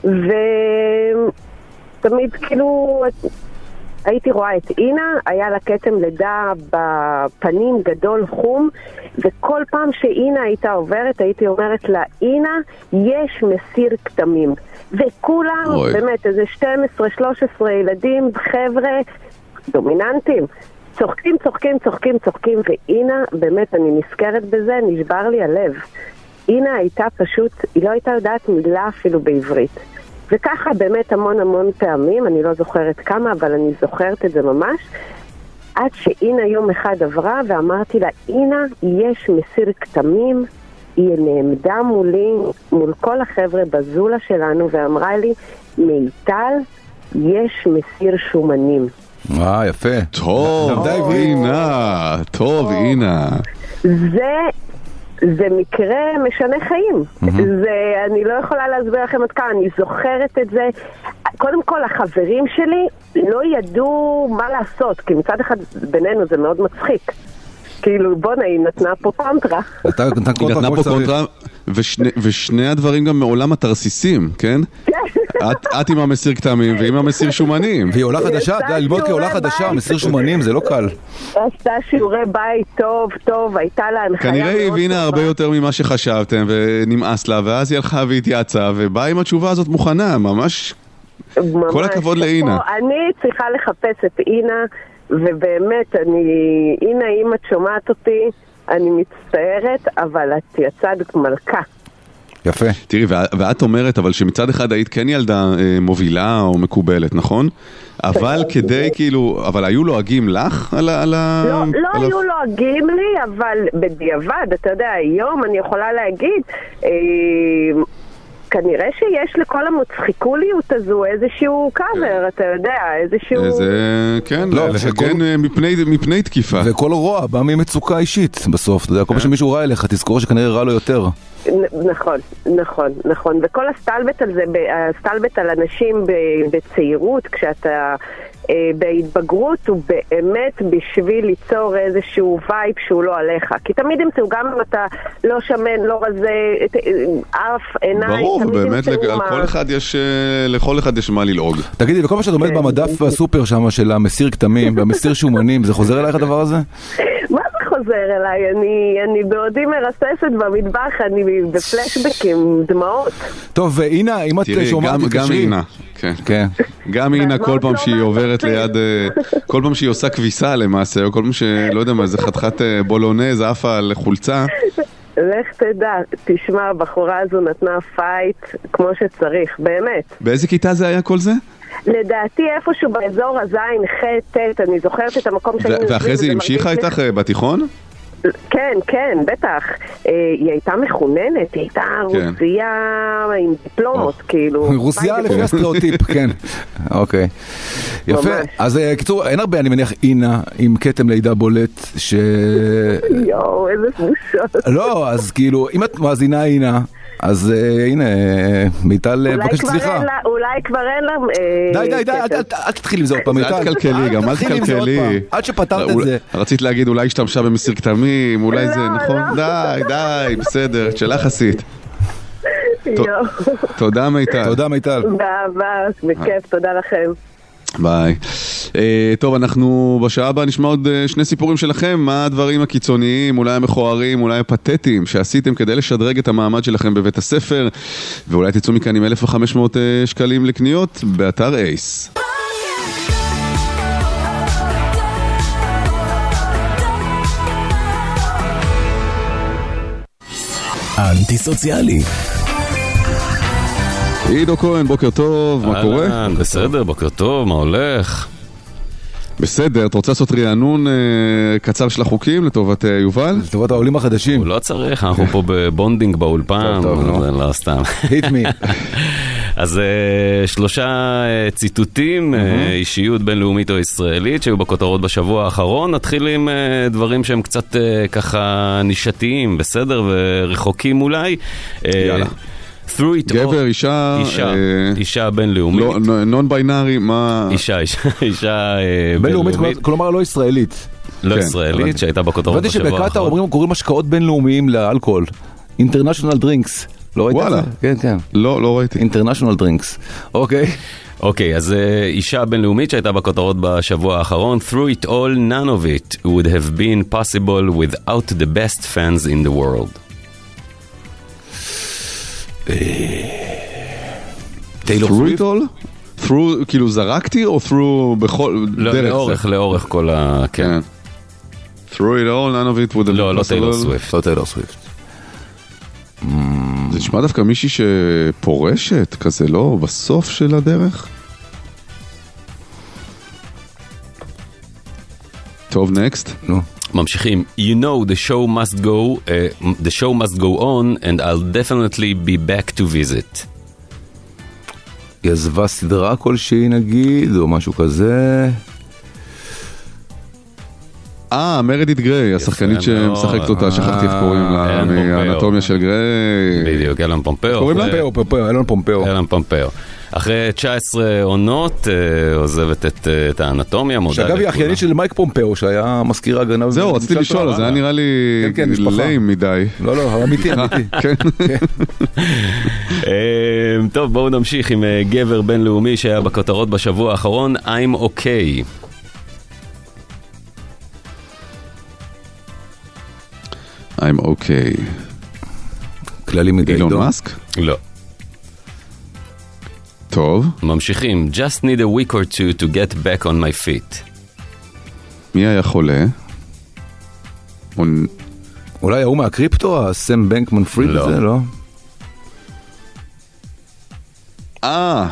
ותמיד כאילו הייתי רואה את אינה, היה לה כתם לידה בפנים גדול חום, וכל פעם שאינה הייתה עוברת הייתי אומרת לה, אינה, יש מסיר כתמים. וכולם, אוי. באמת, איזה שתים עשרה שלוש עשרה ילדים, חבר'ה, דומיננטים, צוחקים, צוחקים, צוחקים, צוחקים, ואינה, באמת, אני נזכרת בזה, נשבר לי הלב. אינה הייתה פשוט, היא לא הייתה יודעת מילה אפילו בעברית. וככה באמת המון המון פעמים, אני לא זוכרת כמה, אבל אני זוכרת את זה ממש, עד שאינה יום אחד עברה ואמרתי לה, אינה, יש מסיר כתמים, היא נעמדה מולי, מול כל החבר'ה בזולה שלנו, ואמרה לי, מיטל, יש מסיר שומנים. אה, יפה. טוב, אינה, טוב, אינה. זה... זה מקרה משנה חיים. זה, אני לא יכולה להסביר לכם עד כאן, אני זוכרת את זה. קודם כל, החברים שלי לא ידעו מה לעשות, כי מצד אחד בינינו זה מאוד מצחיק. כאילו, בונה, היא נתנה פה קונטרה. היא נתנה פה קונטרה, ושני הדברים גם מעולם התרסיסים, כן? את עם המסיר כתמים ועם המסיר שומנים. והיא עולה חדשה, ללמוד כעולה חדשה, מסיר שומנים זה לא קל. עשתה שיעורי בית טוב, טוב, הייתה לה הנחיה. כנראה היא הבינה הרבה יותר ממה שחשבתם ונמאס לה, ואז היא הלכה והתייעצה ובאה עם התשובה הזאת מוכנה, ממש כל הכבוד לאינה. אני צריכה לחפש את אינה, ובאמת, אינה, אם את שומעת אותי, אני מצטערת, אבל את יצאת מלכה. יפה. תראי, ואת אומרת, אבל שמצד אחד היית כן ילדה מובילה או מקובלת, נכון? אבל כדי כאילו, אבל היו לועגים לך על ה... לא, לא היו לועגים לי, אבל בדיעבד, אתה יודע, היום אני יכולה להגיד, כנראה שיש לכל המצחיקוליות הזו איזשהו קאבר, אתה יודע, איזשהו... איזה, כן, להגן מפני תקיפה. וכל רוע בא ממצוקה אישית בסוף, אתה יודע, כל מה שמישהו רע אליך, תזכור שכנראה רע לו יותר. נכון, נכון, נכון. וכל הסטלבט על זה, הסטלבט על אנשים בצעירות, כשאתה בהתבגרות, הוא באמת בשביל ליצור איזשהו וייב שהוא לא עליך. כי תמיד ימצאו, גם אם אתה לא שמן, לא רזה, אף, עיניים, ברור, באמת, לכל אחד יש, לכל אחד יש מה ללעוג. תגידי, וכל מה שאת עומדת במדף הסופר שם של המסיר כתמים והמסיר שומנים, זה חוזר אלייך הדבר הזה? מה זה חוזר אליי? אני, אני בעודי מרססת במטבח, אני בפלשבקים, דמעות. טוב, ואינה, אם את שומעת, גם אינה, כן, כן. גם אינה, כל פעם שהיא עוברת ליד, כל פעם שהיא עושה כביסה למעשה, או כל פעם שלא יודע מה, זה חתיכת בולונז, עפה על חולצה. לך תדע, תשמע, הבחורה הזו נתנה פייט כמו שצריך, באמת. באיזה כיתה זה היה כל זה? לדעתי איפשהו באזור הזין, ח' ט', אני זוכרת את המקום שאני... ואחרי זה המשיכה איתך בתיכון? כן, כן, בטח. היא הייתה מכוננת, היא הייתה רוסיה עם דיפלומות, כאילו. רוסיה לפי הסטריאוטיפ, כן. אוקיי. יפה. אז קיצור, אין הרבה, אני מניח, אינה עם כתם לידה בולט, ש... יואו, איזה בושות. לא, אז כאילו, אם את מאזינה אינה, אז הנה, מיטל מבקשת סליחה. אולי כבר אין לה... די, די, די, אל תתחיל עם זה עוד פעם, מיטל. אל תקלקלי, גם אל תקלקלי. עד שפתרת את זה. רצית להגיד, אולי השתמשה במסיר כתמים, אולי זה נכון? די, די, בסדר, שלך עשית. תודה מיטל. תודה מיטל. באהבה, בכיף, תודה לכם. ביי. טוב, אנחנו בשעה הבאה נשמע עוד שני סיפורים שלכם. מה הדברים הקיצוניים, אולי המכוערים, אולי הפתטיים שעשיתם כדי לשדרג את המעמד שלכם בבית הספר, ואולי תצאו מכאן עם אלף וחמש מאות שקלים לקניות באתר אייס. אנטי סוציאלי. עידו כהן, בוקר טוב, מה קורה? בסדר, בוקר טוב, מה הולך? בסדר, אתה רוצה לעשות רענון אה, קצר של החוקים לטובת אה, יובל? לטובת העולים החדשים. הוא לא צריך, אנחנו פה בבונדינג באולפן, לא סתם. hit me. אז uh, שלושה uh, ציטוטים, uh, אישיות בינלאומית או ישראלית, שהיו בכותרות בשבוע האחרון. נתחיל עם uh, דברים שהם קצת uh, ככה נישתיים, בסדר? ורחוקים אולי. יאללה. גבר, אישה, אישה, אישה בינלאומית. נון ביינארי, מה... אישה, אישה, אישה בינלאומית, כלומר לא ישראלית. לא ישראלית, שהייתה בכותרות בשבוע האחרון. הבנתי שבקטר אומרים, קוראים השקעות בינלאומיים לאלכוהול. International Drinks. לא ראית את זה? כן, כן. לא, לא ראיתי. International Drinks. אוקיי. אוקיי, אז אישה בינלאומית שהייתה בכותרות בשבוע האחרון. Through it all, none of it would have been possible without the best fans in the world. טיילור סוויפט? through, כאילו זרקתי או through בכל דרך? לאורך, לאורך כל ה... כן. through it all, none of it would have been possible. לא, לא טיילור סוויפט. לא טיילור סוויפט. זה נשמע דווקא מישהי שפורשת כזה, לא? בסוף של הדרך? טוב, נקסט. נו. ממשיכים. You know the show must go, uh, the show must go on, and I'll definitely be back to visit. היא עזבה סדרה כלשהי נגיד, או משהו כזה. אה, מרידית גריי, השחקנית שמשחקת אותה, שכחתי איך קוראים לה, מהאנטומיה של גריי. בדיוק, אלן פומפאו. קוראים לה? פומפאו, פומפאו, אלן פומפאו. אלן פומפאו. אחרי תשע עשרה עונות, עוזבת את האנטומיה. שאגב היא אחיינית של מייק פומפאו, שהיה מזכיר הגנה. זהו, רציתי לשאול, זה היה נראה לי ליים מדי. לא, לא, אמיתי, אמיתי. טוב, בואו נמשיך עם גבר בינלאומי שהיה בכותרות בשבוע האחרון, I'm okay. I'm okay. כללי מדי. אילון מאסק? לא. טוב. ממשיכים. Just need a week or two to get back on my feet. מי היה חולה? אולי הוא מהקריפטו, הסם בנקמן פריד הזה, לא? אה.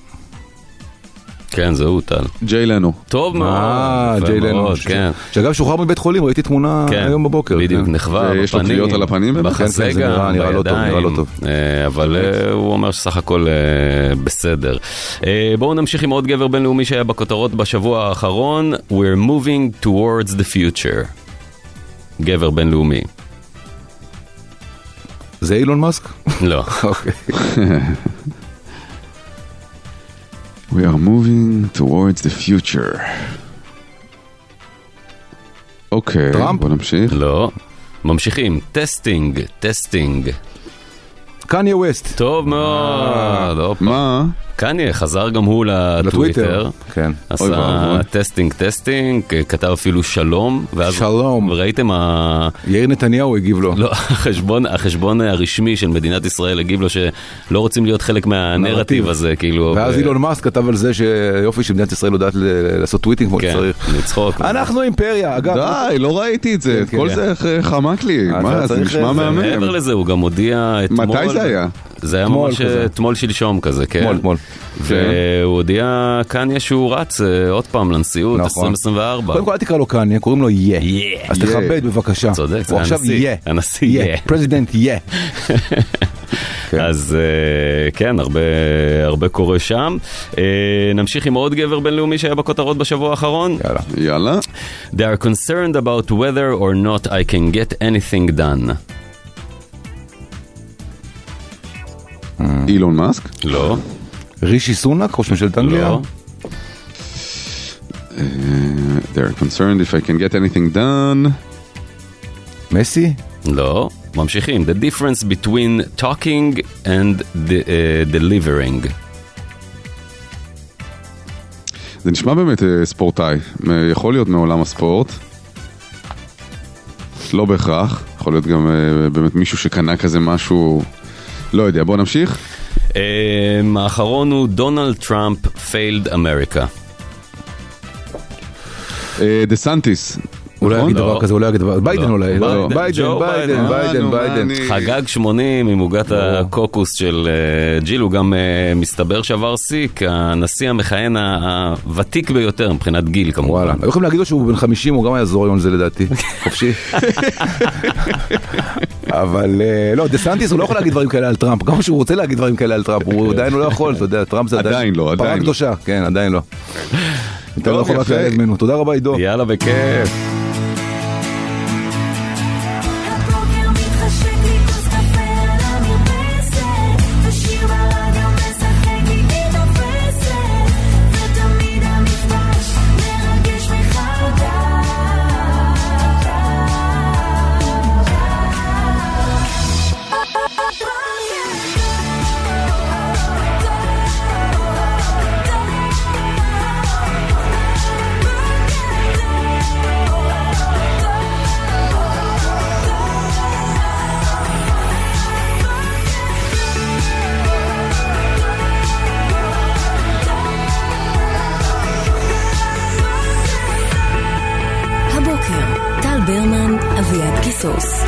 כן, זהו, טל. ג'יי לנו. טוב מאוד. אה, ג'יי לנו. כן. שאגב, שוחרר מבית חולים, ראיתי תמונה היום בבוקר. בדיוק, נחווה בפנים. יש לו קריאות על הפנים? בחזה גם, נראה לא טוב, נראה לא טוב. אבל הוא אומר שסך הכל בסדר. בואו נמשיך עם עוד גבר בינלאומי שהיה בכותרות בשבוע האחרון. We're moving towards the future. גבר בינלאומי. זה אילון מאסק? לא. אוקיי. We are moving towards the future. אוקיי, בוא נמשיך. לא. ממשיכים. טסטינג, טסטינג. קניה ווסט. טוב מאוד. מה? קניה חזר גם הוא לטוויטר. כן. עשה טסטינג, טסטינג, כתב אפילו שלום. שלום. וראיתם ה... יאיר נתניהו הגיב לו. לא, החשבון, החשבון הרשמי של מדינת ישראל הגיב לו שלא רוצים להיות חלק מהנרטיב הזה, כאילו. ואז אילון מאסק כתב על זה שיופי שמדינת ישראל יודעת לעשות טוויטינג כמו שצריך. כן, לצחוק. אנחנו אימפריה, אגב. די, לא ראיתי את זה. כל זה חמק לי. מה, זה נשמע מהמם. מעבר לזה, הוא גם הודיע אתמול. מתי זה היה? זה היה ממש אתמול שלשום כזה, כן. אתמול, אתמול. והוא הודיע קניה שהוא רץ עוד פעם לנשיאות עשרים עשרים וארבע. קודם כל אל תקרא לו קניה, קוראים לו יה. אז תכבד בבקשה. צודק, זה הוא עכשיו יה. הנשיא יה. פרזידנט יה. אז כן, הרבה קורה שם. נמשיך עם עוד גבר בינלאומי שהיה בכותרות בשבוע האחרון. יאללה. They are concerned about whether or not I can get anything done. אילון מאסק? לא. רישי סונאק, ראש ממשלת אנגליה? לא. They're concerned if I can get anything done. מסי? לא. ממשיכים. The difference between talking and the, uh, delivering. זה נשמע באמת ספורטאי. יכול להיות מעולם הספורט. לא בהכרח. יכול להיות גם באמת מישהו שקנה כזה משהו... לא יודע, בוא נמשיך. האחרון הוא דונלד טראמפ failed America. דה סנטיס. הוא לא יגיד לא. דבר כזה, הוא לא יגיד דבר, ביידן לא. אולי, לא. ביידן, ביידן, ג'ו ביידן, ביידן. ביידן, ביידן. אני- חגג שמונים עם עוגת הקוקוס של אה, ג'יל, הוא גם אה, מסתבר שבר שיא, הנשיא המכהן הוותיק ביותר מבחינת גיל כמובן. וואלה, היו יכולים להגיד לו שהוא בן חמישים, הוא גם היה זוריון זה לדעתי, חופשי. אבל אה, לא, דה סנטיס הוא לא יכול להגיד דברים כאלה על טראמפ, גם שהוא רוצה להגיד דברים כאלה על טראמפ, הוא עדיין לא יכול, אתה יודע, טראמפ זה עדיין לא, פרה עדיין לא. קדושה, כן, עדיין לא. אתה לא טוב, יכול רק יפה. להגיד ממנו, תודה רבה עידו. יאללה, בכיף. הבוקר מתחשק לי כוס קפה על המרפסת, ושיר ברדיו משחק איתי תופסת, ותמיד המפגש מרגש הבוקר, טל ברמן, אביעד קיסוס.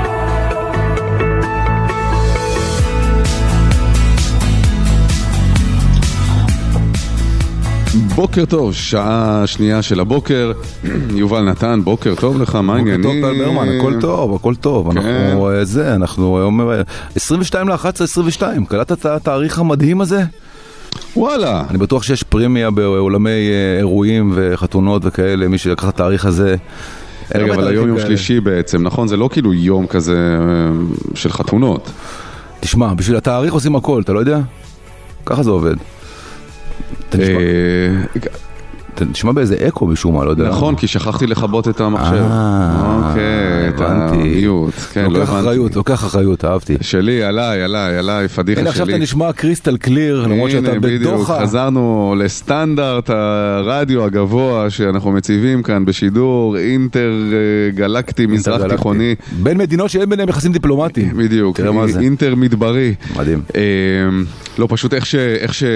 בוקר טוב, שעה שנייה של הבוקר. יובל נתן, בוקר טוב לך, מה העניינים? בוקר טוב, טל ברמן, הכל טוב, הכל טוב. אנחנו, אה, זה, אנחנו היום אה, עשרים ושתיים לאחת עשרה עשרים ושתיים, קלטת את התאריך המדהים הזה? וואלה. אני בטוח שיש פרמיה בעולמי אה, אירועים וחתונות וכאלה, מי שלקח את התאריך הזה. רגע, אבל היום יום שלישי בעצם, נכון? זה לא כאילו יום כזה אה, של חתונות. תשמע, בשביל התאריך עושים הכל, אתה לא יודע? ככה זה עובד. אתה נשמע- אה, אתה נשמע באיזה אקו משום מה, לא יודע. נכון, כי שכחתי לכבות את המחשב. אה, אוקיי, את הבנתי. המיוט. כן, לא לוקח הבנתי. אחריות, לוקח אחריות, אהבתי. שלי, עליי, עליי, עליי, פדיחה הנה עכשיו שלי. אתה נשמע קריסטל קליר, למרות שאתה הנה, בדיוק, בדוחה. חזרנו לסטנדרט הרדיו הגבוה שאנחנו מציבים כאן בשידור אינטר אה, גלקטי מזרח גלקטי. תיכוני. בין מדינות שאין ביניהם יחסים דיפלומטיים. בדיוק, תראה מה זה. אינטר מדברי. מדהים. אה, לא, פשוט איך ש... איך ש...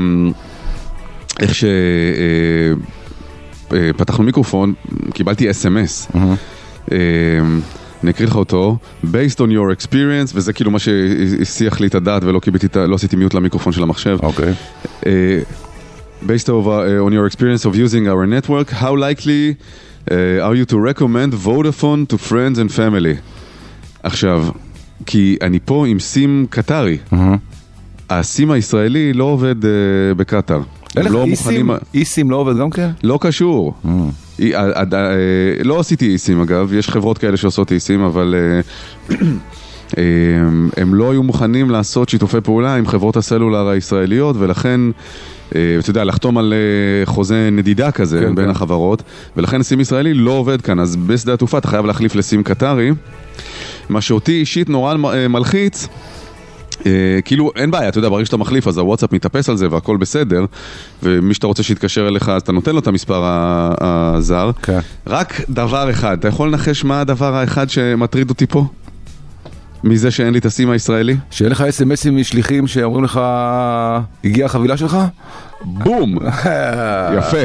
איך ש... אה, אה, פתחנו מיקרופון, קיבלתי אס אם אס. אה, אני אקריא לך אותו, based on your experience, וזה כאילו מה שהסיח לי את הדעת ולא קיבלתי את ה... לא עשיתי מיוט למיקרופון של המחשב. אוקיי. Uh, based over, uh, on your experience of using our network, how likely uh, are you to recommend Vodafone to friends and family? עכשיו, כי אני פה עם סים קטרי. הסים הישראלי לא עובד uh, בקטר. אין לך לא איסים? מוכנים- איסים לא עובד גם כן? לא קשור. אי- אה, אה, אה, לא עשיתי איסים אגב, יש חברות כאלה שעושות איסים, אבל אה, אה, הם לא היו מוכנים לעשות שיתופי פעולה עם חברות הסלולר הישראליות, ולכן, אה, אתה יודע, לחתום על אה, חוזה נדידה כזה כן, בין כן. החברות, ולכן סים ישראלי לא עובד כאן, אז בשדה התעופה אתה חייב להחליף לסים קטרי, מה שאותי אישית נורא אה, מלחיץ, Uh, כאילו אין בעיה, אתה יודע, ברגע שאתה מחליף אז הוואטסאפ מתאפס על זה והכל בסדר, ומי שאתה רוצה שיתקשר אליך אז אתה נותן לו את המספר ה- הזר. כן. רק דבר אחד, אתה יכול לנחש מה הדבר האחד שמטריד אותי פה? מזה שאין לי את הסים הישראלי? שאין לך אס אם אסים משליחים שאומרים לך, הגיעה החבילה שלך? בום! יפה.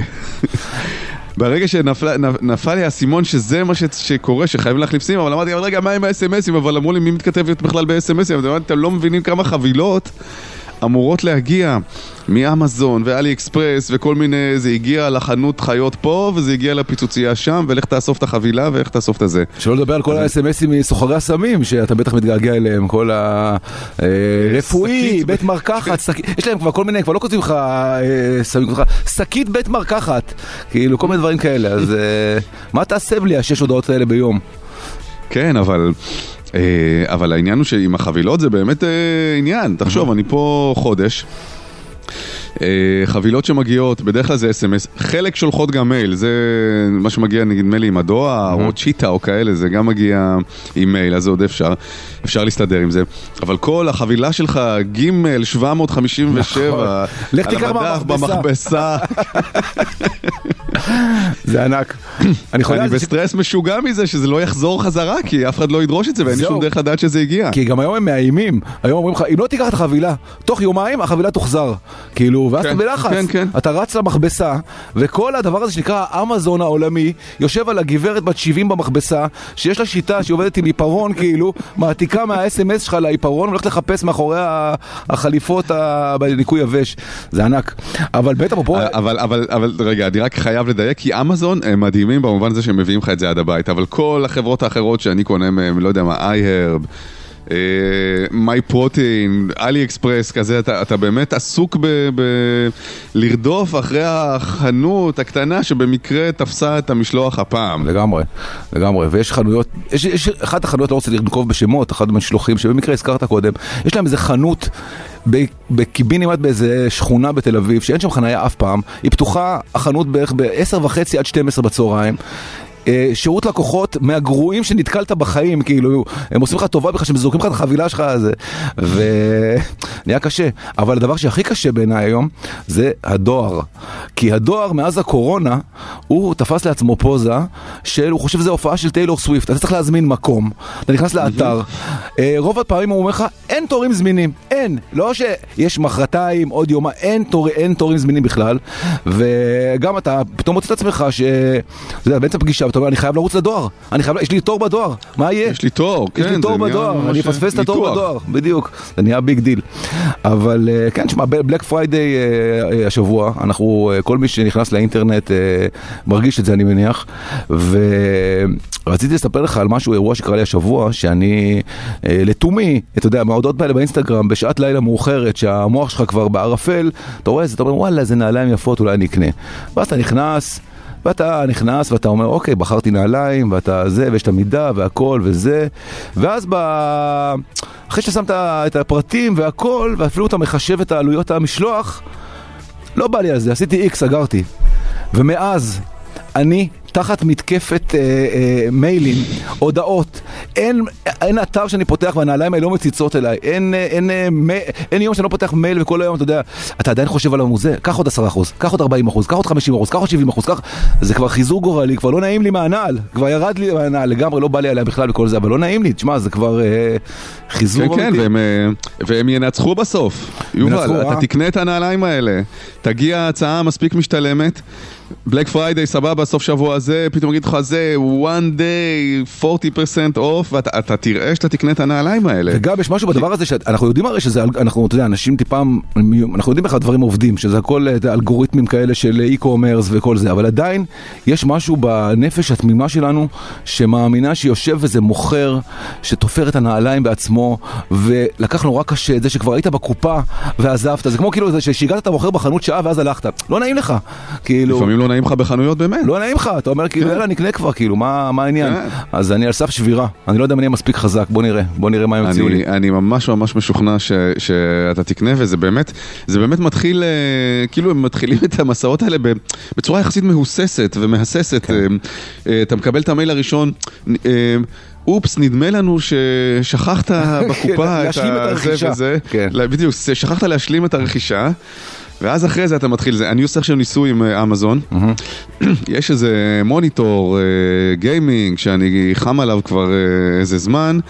ברגע שנפל לי הסימון שזה מה ש- שקורה, שחייבים להחליף סים, אבל אמרתי, אבל רגע, מה עם ה-אס אם אסים? אבל אמרו לי, מי מתכתבת בכלל ב-אס אם אסים? אתם לא מבינים כמה חבילות אמורות להגיע מאמזון ואלי אקספרס וכל מיני, זה הגיע לחנות חיות פה, וזה הגיע לפיצוצייה שם, ולך תאסוף את החבילה, ולך תאסוף את הזה. שלא לדבר על כל ה-אס אם אסים מסוחרי הסמים, שאתה בטח מתגעגע אליהם, כל הרפואי, שקית. בית מרקחת, שקית- יש להם כבר כל מיני, כבר לא כותבים לך אה, סמים, כותבים לך, שקית בית מרקחת, כאילו כל מיני דברים כאלה, אז אה, מה תעשה בלי השש הודעות האלה ביום? כן, אבל... אה, אבל העניין הוא שעם החבילות זה באמת אה, עניין. תחשוב, אני פה חודש, אה, חבילות שמגיעות, בדרך כלל זה אס אם אס, חלק שולחות גם מייל, זה מה שמגיע נדמה לי עם הדואר או צ'יטה או כאלה, זה גם מגיע עם מייל, אז זה עוד אפשר, אפשר להסתדר עם זה. אבל כל החבילה שלך, גימל שבע מאות חמישים ושבע, לך על תיקח המדף, מהמכבסה. במכבסה. זה ענק. אני אני בסטרס משוגע מזה שזה לא יחזור חזרה, כי אף אחד לא ידרוש את זה, ואין לי שום דרך לדעת שזה הגיע. כי גם היום הם מאיימים, היום אומרים לך, אם לא תיקח את החבילה, תוך יומיים החבילה תוחזר. כאילו, ואז אתה בלחץ. אתה רץ למכבסה, וכל הדבר הזה שנקרא אמזון העולמי, יושב על הגברת בת שבעים במכבסה, שיש לה שיטה שהיא עובדת עם עיפרון, כאילו, מעתיקה מה-אס אם אס שלך לעיפרון, והולכת לחפש מאחורי החליפות בניקוי יבש. זה ענק. אבל בטח פה... אבל, אבל, אבל, רגע, אני רק חייב לדייק, כי אמזון הם מדהימים במובן הזה שהם מביאים לך את זה עד הבית, אבל כל החברות האחרות שאני קונה מהם, לא יודע מה, iHerb, מיי פרוטין, אלי אקספרס, כזה, אתה, אתה באמת עסוק ב, ב, לרדוף אחרי החנות הקטנה שבמקרה תפסה את המשלוח הפעם. לגמרי, לגמרי, ויש חנויות, יש, יש אחת החנויות, לא רוצה לנקוב בשמות, אחד המשלוחים שבמקרה הזכרת קודם, יש להם איזה חנות בקיבינימט באיזה שכונה בתל אביב, שאין שם חניה אף פעם, היא פתוחה החנות בערך ב-עשר וחצי עד שתים עשרה בצהריים, שירות לקוחות מהגרועים שנתקלת בחיים, כאילו, הם עושים לך טובה בכלל, שהם זורקים לך את החבילה שלך הזה, ונהיה קשה. אבל הדבר שהכי קשה בעיניי היום, זה הדואר. כי הדואר, מאז הקורונה, הוא תפס לעצמו פוזה, שהוא חושב שזה הופעה של טיילור סוויפט, אתה צריך להזמין מקום, אתה נכנס לאתר, רוב הפעמים הוא אומר לך, אין תורים זמינים, אין, לא שיש מחרתיים, עוד יום, אין, תור, אין תורים זמינים בכלל, וגם אתה פתאום מוצא את עצמך, שזה בעצם פגישה, ואתה אומר, אני חייב לרוץ לדואר, אני חייב, יש לי תור בדואר, מה יהיה? יש לי תור, כן. יש לי תור בדואר, אני אפספס את התור בדואר, בדיוק, זה נהיה ביג דיל. אבל כן, שמה, בלק פריידיי השבוע, אנחנו, כל מי שנכנס לאינטרנט מרגיש את זה, אני מניח, ורציתי לספר לך על משהו, אירוע שקרה לי השבוע, שאני לתומי, אתה יודע, מההודעות באלה באינסטגרם, בשעת לילה מאוחרת, שהמוח שלך כבר בערפל, אתה רואה, אתה אומר, וואלה, זה נעליים יפות, אולי אני אקנה. ואז אתה נכנס, ואתה נכנס ואתה אומר, אוקיי, בחרתי נעליים, ואתה זה, ויש את המידה והכל וזה, ואז ב... אחרי ששמת את הפרטים והכל, ואפילו אתה מחשב את העלויות המשלוח, לא בא לי על זה, עשיתי איקס, סגרתי. ומאז אני תחת מתקפת אה, אה, מיילים, הודעות, אין, אין אתר שאני פותח והנעליים האלה לא מציצות אליי, אין, אין, אין, אין יום שאני לא פותח מייל וכל היום, אתה יודע, אתה עדיין חושב על המוזה, קח עוד עשרה אחוז, קח עוד ארבעים אחוז, קח עוד חמישים אחוז, קח עוד שבעים אחוז, קח... זה כבר חיזור גורלי, כבר לא נעים לי מהנעל, כבר ירד לי מהנעל, לגמרי לא בא לי עליה בכלל וכל זה, אבל לא נעים לי, תשמע, זה כבר אה, חיזור. כן, כן, והם, והם ינצחו בסוף. יובל, אתה תקנה את הנעליים האלה, תגיע הצעה מספיק משתלמת, בלק פריידיי, סבבה, סוף שבוע הזה, פתאום אגיד לך זה, one day, ארבעים אחוז off, ואתה תראה שאתה תקנה את הנעליים האלה. וגם יש משהו בדבר הזה, שאנחנו יודעים הרי שזה, אנחנו, אתה יודע, אנשים טיפה, אנחנו יודעים איך הדברים עובדים, שזה הכל אלגוריתמים כאלה של e-commerce וכל זה, אבל עדיין יש משהו בנפש התמימה שלנו, שמאמינה שיושב וזה מוכר, שתופר את הנעליים בעצמו, ולקח נורא קשה את זה שכבר היית בקופה ועזבת, זה כמו כאילו שהגעת אתה מוכר בחנות שעה ואז הלכת, לא נעים לך, כאילו... לפעמים לא נעים לך בחנויות באמת. לא נעים לך, אתה אומר כאילו, יאללה, נקנה כבר, כאילו, מה, מה העניין? אז אני על סף שבירה, אני לא יודע אם אני מספיק חזק, בוא נראה, בוא נראה מה הם יוציאו לי. אני ממש ממש משוכנע ש, שאתה תקנה, וזה באמת, זה באמת מתחיל, כאילו הם מתחילים את המסעות האלה בצורה יחסית מהוססת ומהססת. אתה מקבל את המייל הראשון, אופס, נדמה לנו ששכחת בקופה את זה וזה. בדיוק, שכחת להשלים את הרכישה. ואז אחרי זה אתה מתחיל זה. אני עושה עכשיו ניסוי עם אמזון. יש איזה מוניטור, גיימינג, שאני חם עליו כבר איזה זמן.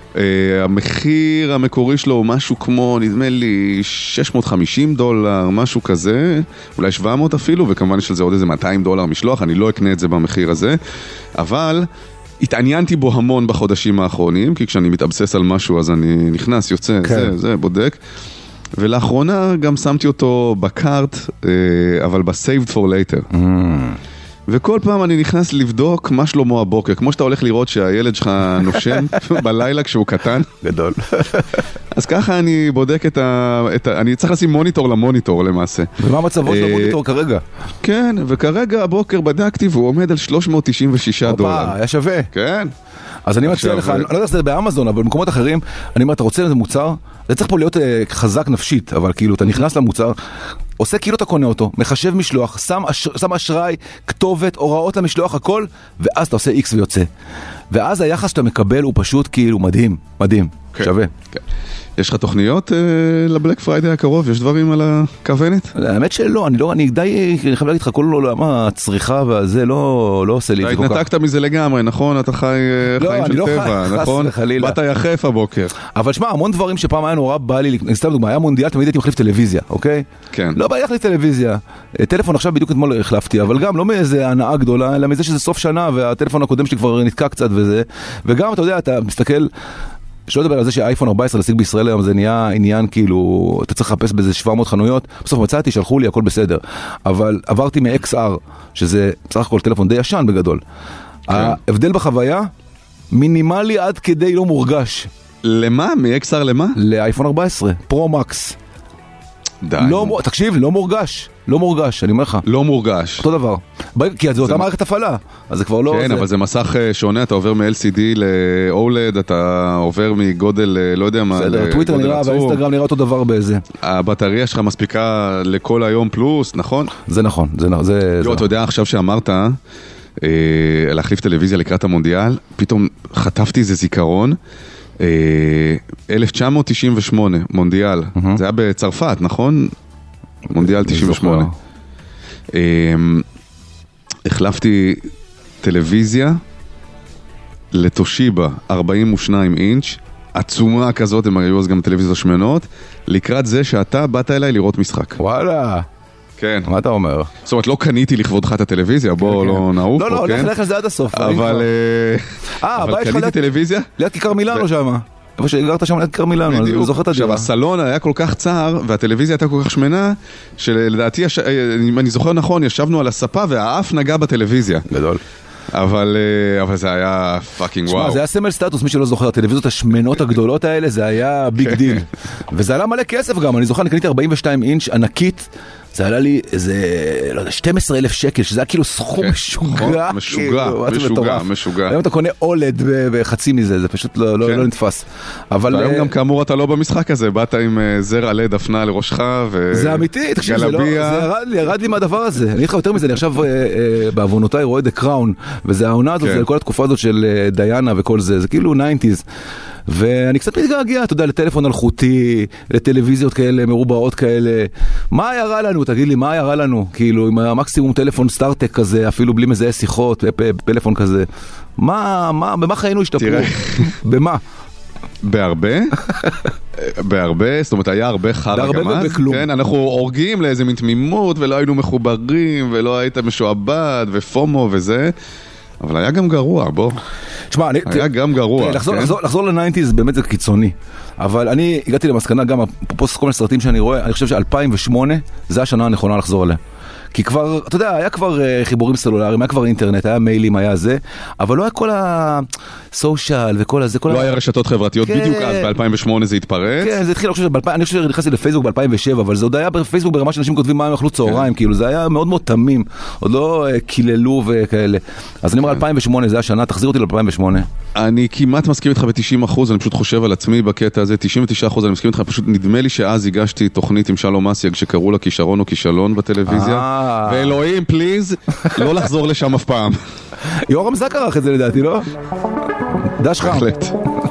המחיר המקורי שלו הוא משהו כמו, נדמה לי, שש מאות וחמישים דולר, משהו כזה, אולי שבע מאות אפילו, וכמובן יש על זה עוד איזה מאתיים דולר משלוח, אני לא אקנה את זה במחיר הזה. אבל... התעניינתי בו המון בחודשים האחרונים, כי כשאני מתאבסס על משהו אז אני נכנס, יוצא, כן. זה, זה, בודק. ולאחרונה גם שמתי אותו בקארט, אבל ב-saved for later. Mm. וכל פעם אני נכנס לבדוק מה שלמה הבוקר, כמו שאתה הולך לראות שהילד שלך נושם בלילה כשהוא קטן. גדול. אז ככה אני בודק את ה... את ה... אני צריך לשים מוניטור למוניטור למעשה. ומה מצבו של המוניטור כרגע? כן, וכרגע הבוקר בדקתי והוא עומד על שלוש מאות תשעים ושישה דולר. אופה, היה שווה. כן. אז אני מציע לך, אני לא יודע שזה באמזון, אבל במקומות אחרים, אני אומר, אתה רוצה איזה מוצר? זה צריך פה להיות חזק נפשית, אבל כאילו, אתה נכנס למוצר, עושה כאילו אתה קונה אותו, מחשב משלוח, שם, שם אשראי, כתובת, הוראות למשלוח, הכל, ואז אתה עושה X ויוצא. ואז היחס שאתה מקבל הוא פשוט כאילו מדהים, מדהים, כן. שווה. כן. יש לך תוכניות אה, לבלק פריידי הקרוב? יש דברים על הכוונת? האמת שלא, אני לא, אני די, אני חייב להגיד לך, כל למה הצריכה והזה לא, לא עושה לי את זה כל כך. התנתקת מזה לגמרי, נכון? אתה חי אה, לא, חיים אני של לא טבע, חי, נכון? חס וחלילה. באת יחף הבוקר. אבל שמע, המון דברים שפעם היה נורא בא לי, סתם דוגמה, היה מונדיאל, תמיד הייתי מחליף טלוויזיה, אוקיי? כן. לא בא לי להחליף טלוויזיה. טלפון עכשיו בדיוק אתמול החלפתי, אבל גם לא מאיזה הנאה גדולה, אלא מזה שזה סוף שנה, והטלפון הקודם שלי כבר נתקע קצת וזה. וגם, אתה יודע, אתה מסתכל, שלא לדבר על זה שהאייפון ארבע עשרה להשיג בישראל היום זה נהיה עניין כאילו, אתה צריך לחפש באיזה שבע מאות חנויות, בסוף מצאתי, שלחו לי, הכל בסדר. אבל עברתי מ-אקס אר, שזה בסך הכל טלפון די ישן בגדול. כן. ההבדל בחוויה, מינימלי עד כדי לא מורגש. למה? מ-אקס אר למה? לאייפון ארבע עשרה, פרו-מקס. די. לא, תקשיב, לא מורגש. לא מורגש, אני אומר לך. לא מורגש. אותו דבר. כי זה אותה מערכת הפעלה. אז זה כבר לא... כן, אבל זה מסך שונה, אתה עובר מ-אל סי די ל-אולד, אתה עובר מגודל, לא יודע מה, בסדר, טוויטר נראה והאינסטגרם נראה אותו דבר באיזה. הבטריה שלך מספיקה לכל היום פלוס, נכון? זה נכון, זה... לא, אתה יודע, עכשיו שאמרת, להחליף טלוויזיה לקראת המונדיאל, פתאום חטפתי איזה זיכרון, אלף תשע מאות תשעים ושמונה, מונדיאל. זה היה בצרפת, נכון? מונדיאל תשעים ושמונה. החלפתי טלוויזיה לטושיבה, ארבעים ושניים אינץ', עצומה כזאת, הם היו אז גם טלוויזיות שמנות, לקראת זה שאתה באת אליי לראות משחק. וואלה. כן. מה אתה אומר? זאת אומרת, לא קניתי לכבודך את הטלוויזיה, בוא לא נעוף פה, כן? לא, לא, לך לזה עד הסוף. אבל קניתי טלוויזיה. ליד כיכר מילאנו שם. איפה שגרת שם ליד כיכר מילאנו, אני זוכר את הדירה. עכשיו, הסלון היה כל כך צר, והטלוויזיה הייתה כל כך שמנה, שלדעתי, אם אני זוכר נכון, ישבנו על הספה, והאף נגע בטלוויזיה. גדול. אבל, אבל זה היה פאקינג וואו. זה היה סמל סטטוס, מי שלא זוכר, הטלוויזיות השמנות הגדולות האלה, זה היה ביג דיל. וזה עלה מלא כסף גם, אני זוכר, אני קניתי ארבעים ושתיים אינץ' ענקית, זה עלה לי איזה, לא יודע, שנים עשר אלף שקל, שזה היה כאילו סכום משוגע. משוגע, משוגע, משוגע. היום אתה קונה אולד בחצי מזה, זה פשוט לא נתפס. והיום גם כאמור אתה לא במשחק הזה, באת עם זר עלי דפנה לראשך וגלביה. זה אמיתי, תקשיב, זה ירד לי מהדבר הזה. אני אגיד לך יותר מזה, אני עכשיו בעוונותיי רואה The Crown, וזה העונה הזאת, זה כל התקופה הזאת של דיאנה וכל זה, זה כאילו ניינטיז. ואני קצת מתגעגע, אתה יודע, לטלפון אלחוטי, לטלוויזיות כאלה, מרובעות כאלה. מה ירה לנו? תגיד לי, מה ירה לנו? כאילו, עם המקסימום טלפון סטארטק כזה, אפילו בלי מזהה שיחות, פלאפון כזה. מה, מה, במה חיינו השתפרו? במה? בהרבה? בהרבה? זאת אומרת, היה הרבה חר הגמאז? בהרבה ובכלום. כן, אנחנו הורגים לאיזה מין תמימות, ולא היינו מחוברים, ולא היית משועבד, ופומו וזה. אבל היה גם גרוע, בוא. שמה, אני, היה ת, גם גרוע. תראה, לחזור, כן? לחזור, לחזור לניינטיז באמת זה קיצוני. אבל אני הגעתי למסקנה גם, אפרופו כל מיני סרטים שאני רואה, אני חושב ש-אלפיים ושמונה זה השנה הנכונה לחזור עליה. כי כבר, אתה יודע, היה כבר חיבורים סלולריים, היה כבר אינטרנט, היה מיילים, היה זה, אבל לא היה כל הסושיאל וכל הזה. לא היה רשתות חברתיות, בדיוק אז ב-אלפיים ושמונה זה התפרץ. כן, זה התחיל, אני חושב שנכנסתי לפייסבוק ב-אלפיים ושבע, אבל זה עוד היה בפייסבוק ברמה שאנשים כותבים מה הם אכלו צהריים, כאילו זה היה מאוד מאוד תמים, עוד לא קיללו וכאלה. אז אני אומר אלפיים ושמונה זה השנה, תחזיר אותי ל-אלפיים ושמונה. אני כמעט מסכים איתך ב-תשעים אחוז, אני פשוט חושב על עצמי בקטע הזה, תשעים ותשעה אחוז, אני מסכים איתך, פשוט נדמה לי שאז הגשתי תוכנית עם שלום אסיאג שקראו לה כישרון או כישלון בטלוויזיה. ואלוהים, פליז, לא לחזור לשם אף פעם. יורם זק ערך את זה לדעתי, לא? דש חם. בהחלט.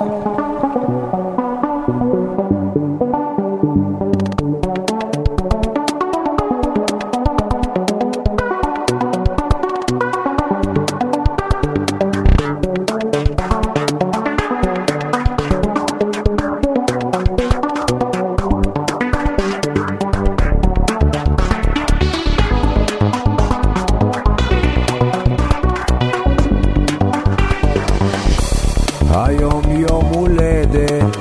היום יום הולדת,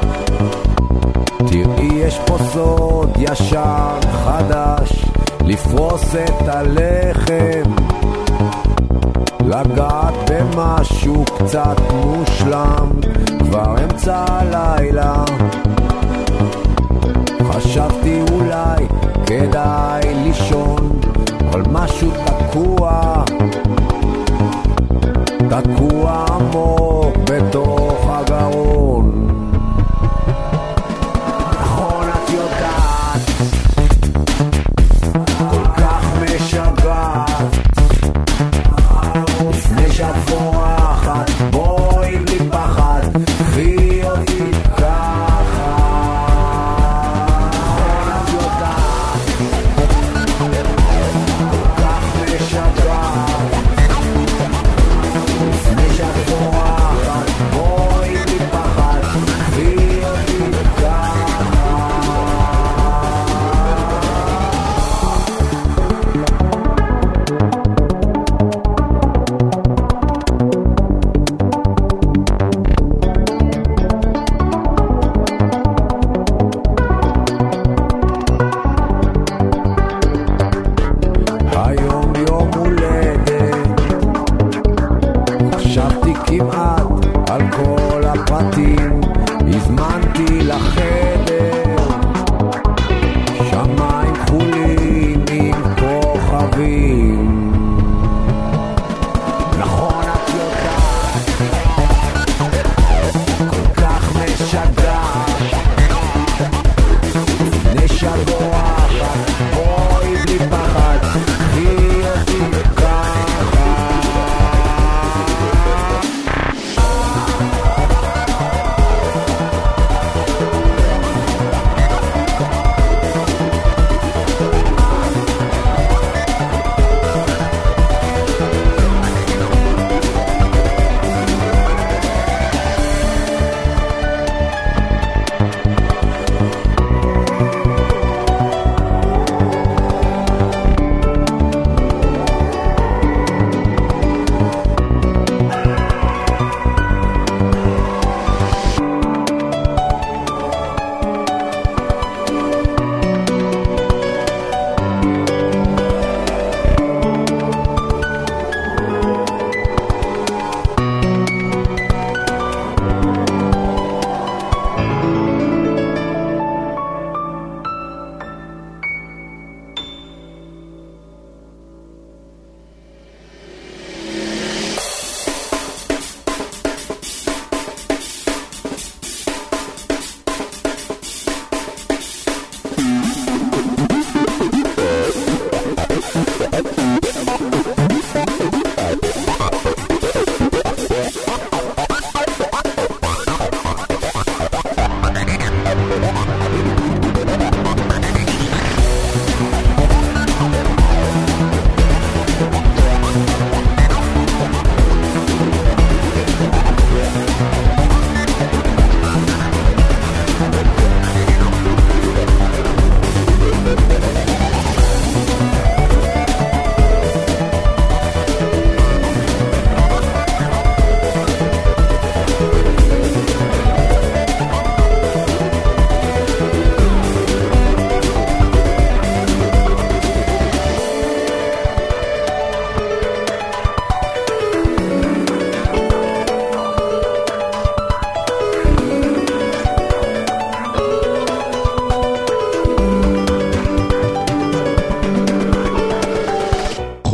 תראי יש פה סוד ישר חדש, לפרוס את הלחם, לגעת במשהו קצת מושלם, כבר אמצע הלילה, חשבתי אולי כדאי לישון, אבל משהו תקוע, תקוע עמוק בתוך הגרון. נכון את יודעת, כל כך משגעת, לפני שאת בורחת בוא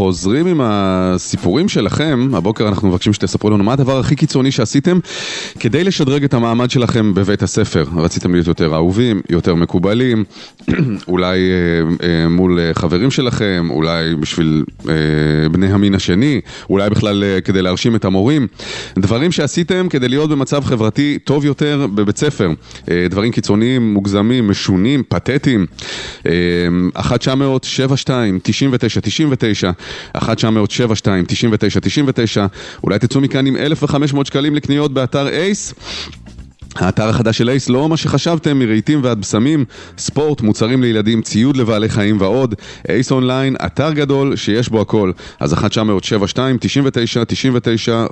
חוזרים עם הסיפורים שלכם. הבוקר אנחנו מבקשים שתספרו לנו מה הדבר הכי קיצוני שעשיתם כדי לשדרג את המעמד שלכם בבית הספר. רציתם להיות יותר אהובים, יותר מקובלים, אולי אה, אה, מול חברים שלכם, אולי בשביל אה, בני המין השני, אולי בכלל אה, כדי להרשים את המורים. דברים שעשיתם כדי להיות במצב חברתי טוב יותר בבית ספר. אה, דברים קיצוניים, מוגזמים, משונים, פתטיים. אה, אחת תשע מאות שבע שתיים תשעים ותשע תשעים ותשע אחת תשע מאות שבע שתיים תשעים ותשע תשעים ותשע. אולי תצאו מכאן עם אלף וחמש מאות שקלים לקניות באתר אייס. האתר החדש של אייס, לא מה שחשבתם, מרהיטים ועד בשמים, ספורט, מוצרים לילדים, ציוד לבעלי חיים ועוד. אייס אונליין, אתר גדול שיש בו הכל. אז אחת תשע מאות שבע שתיים תשעים ותשע תשעים ותשע.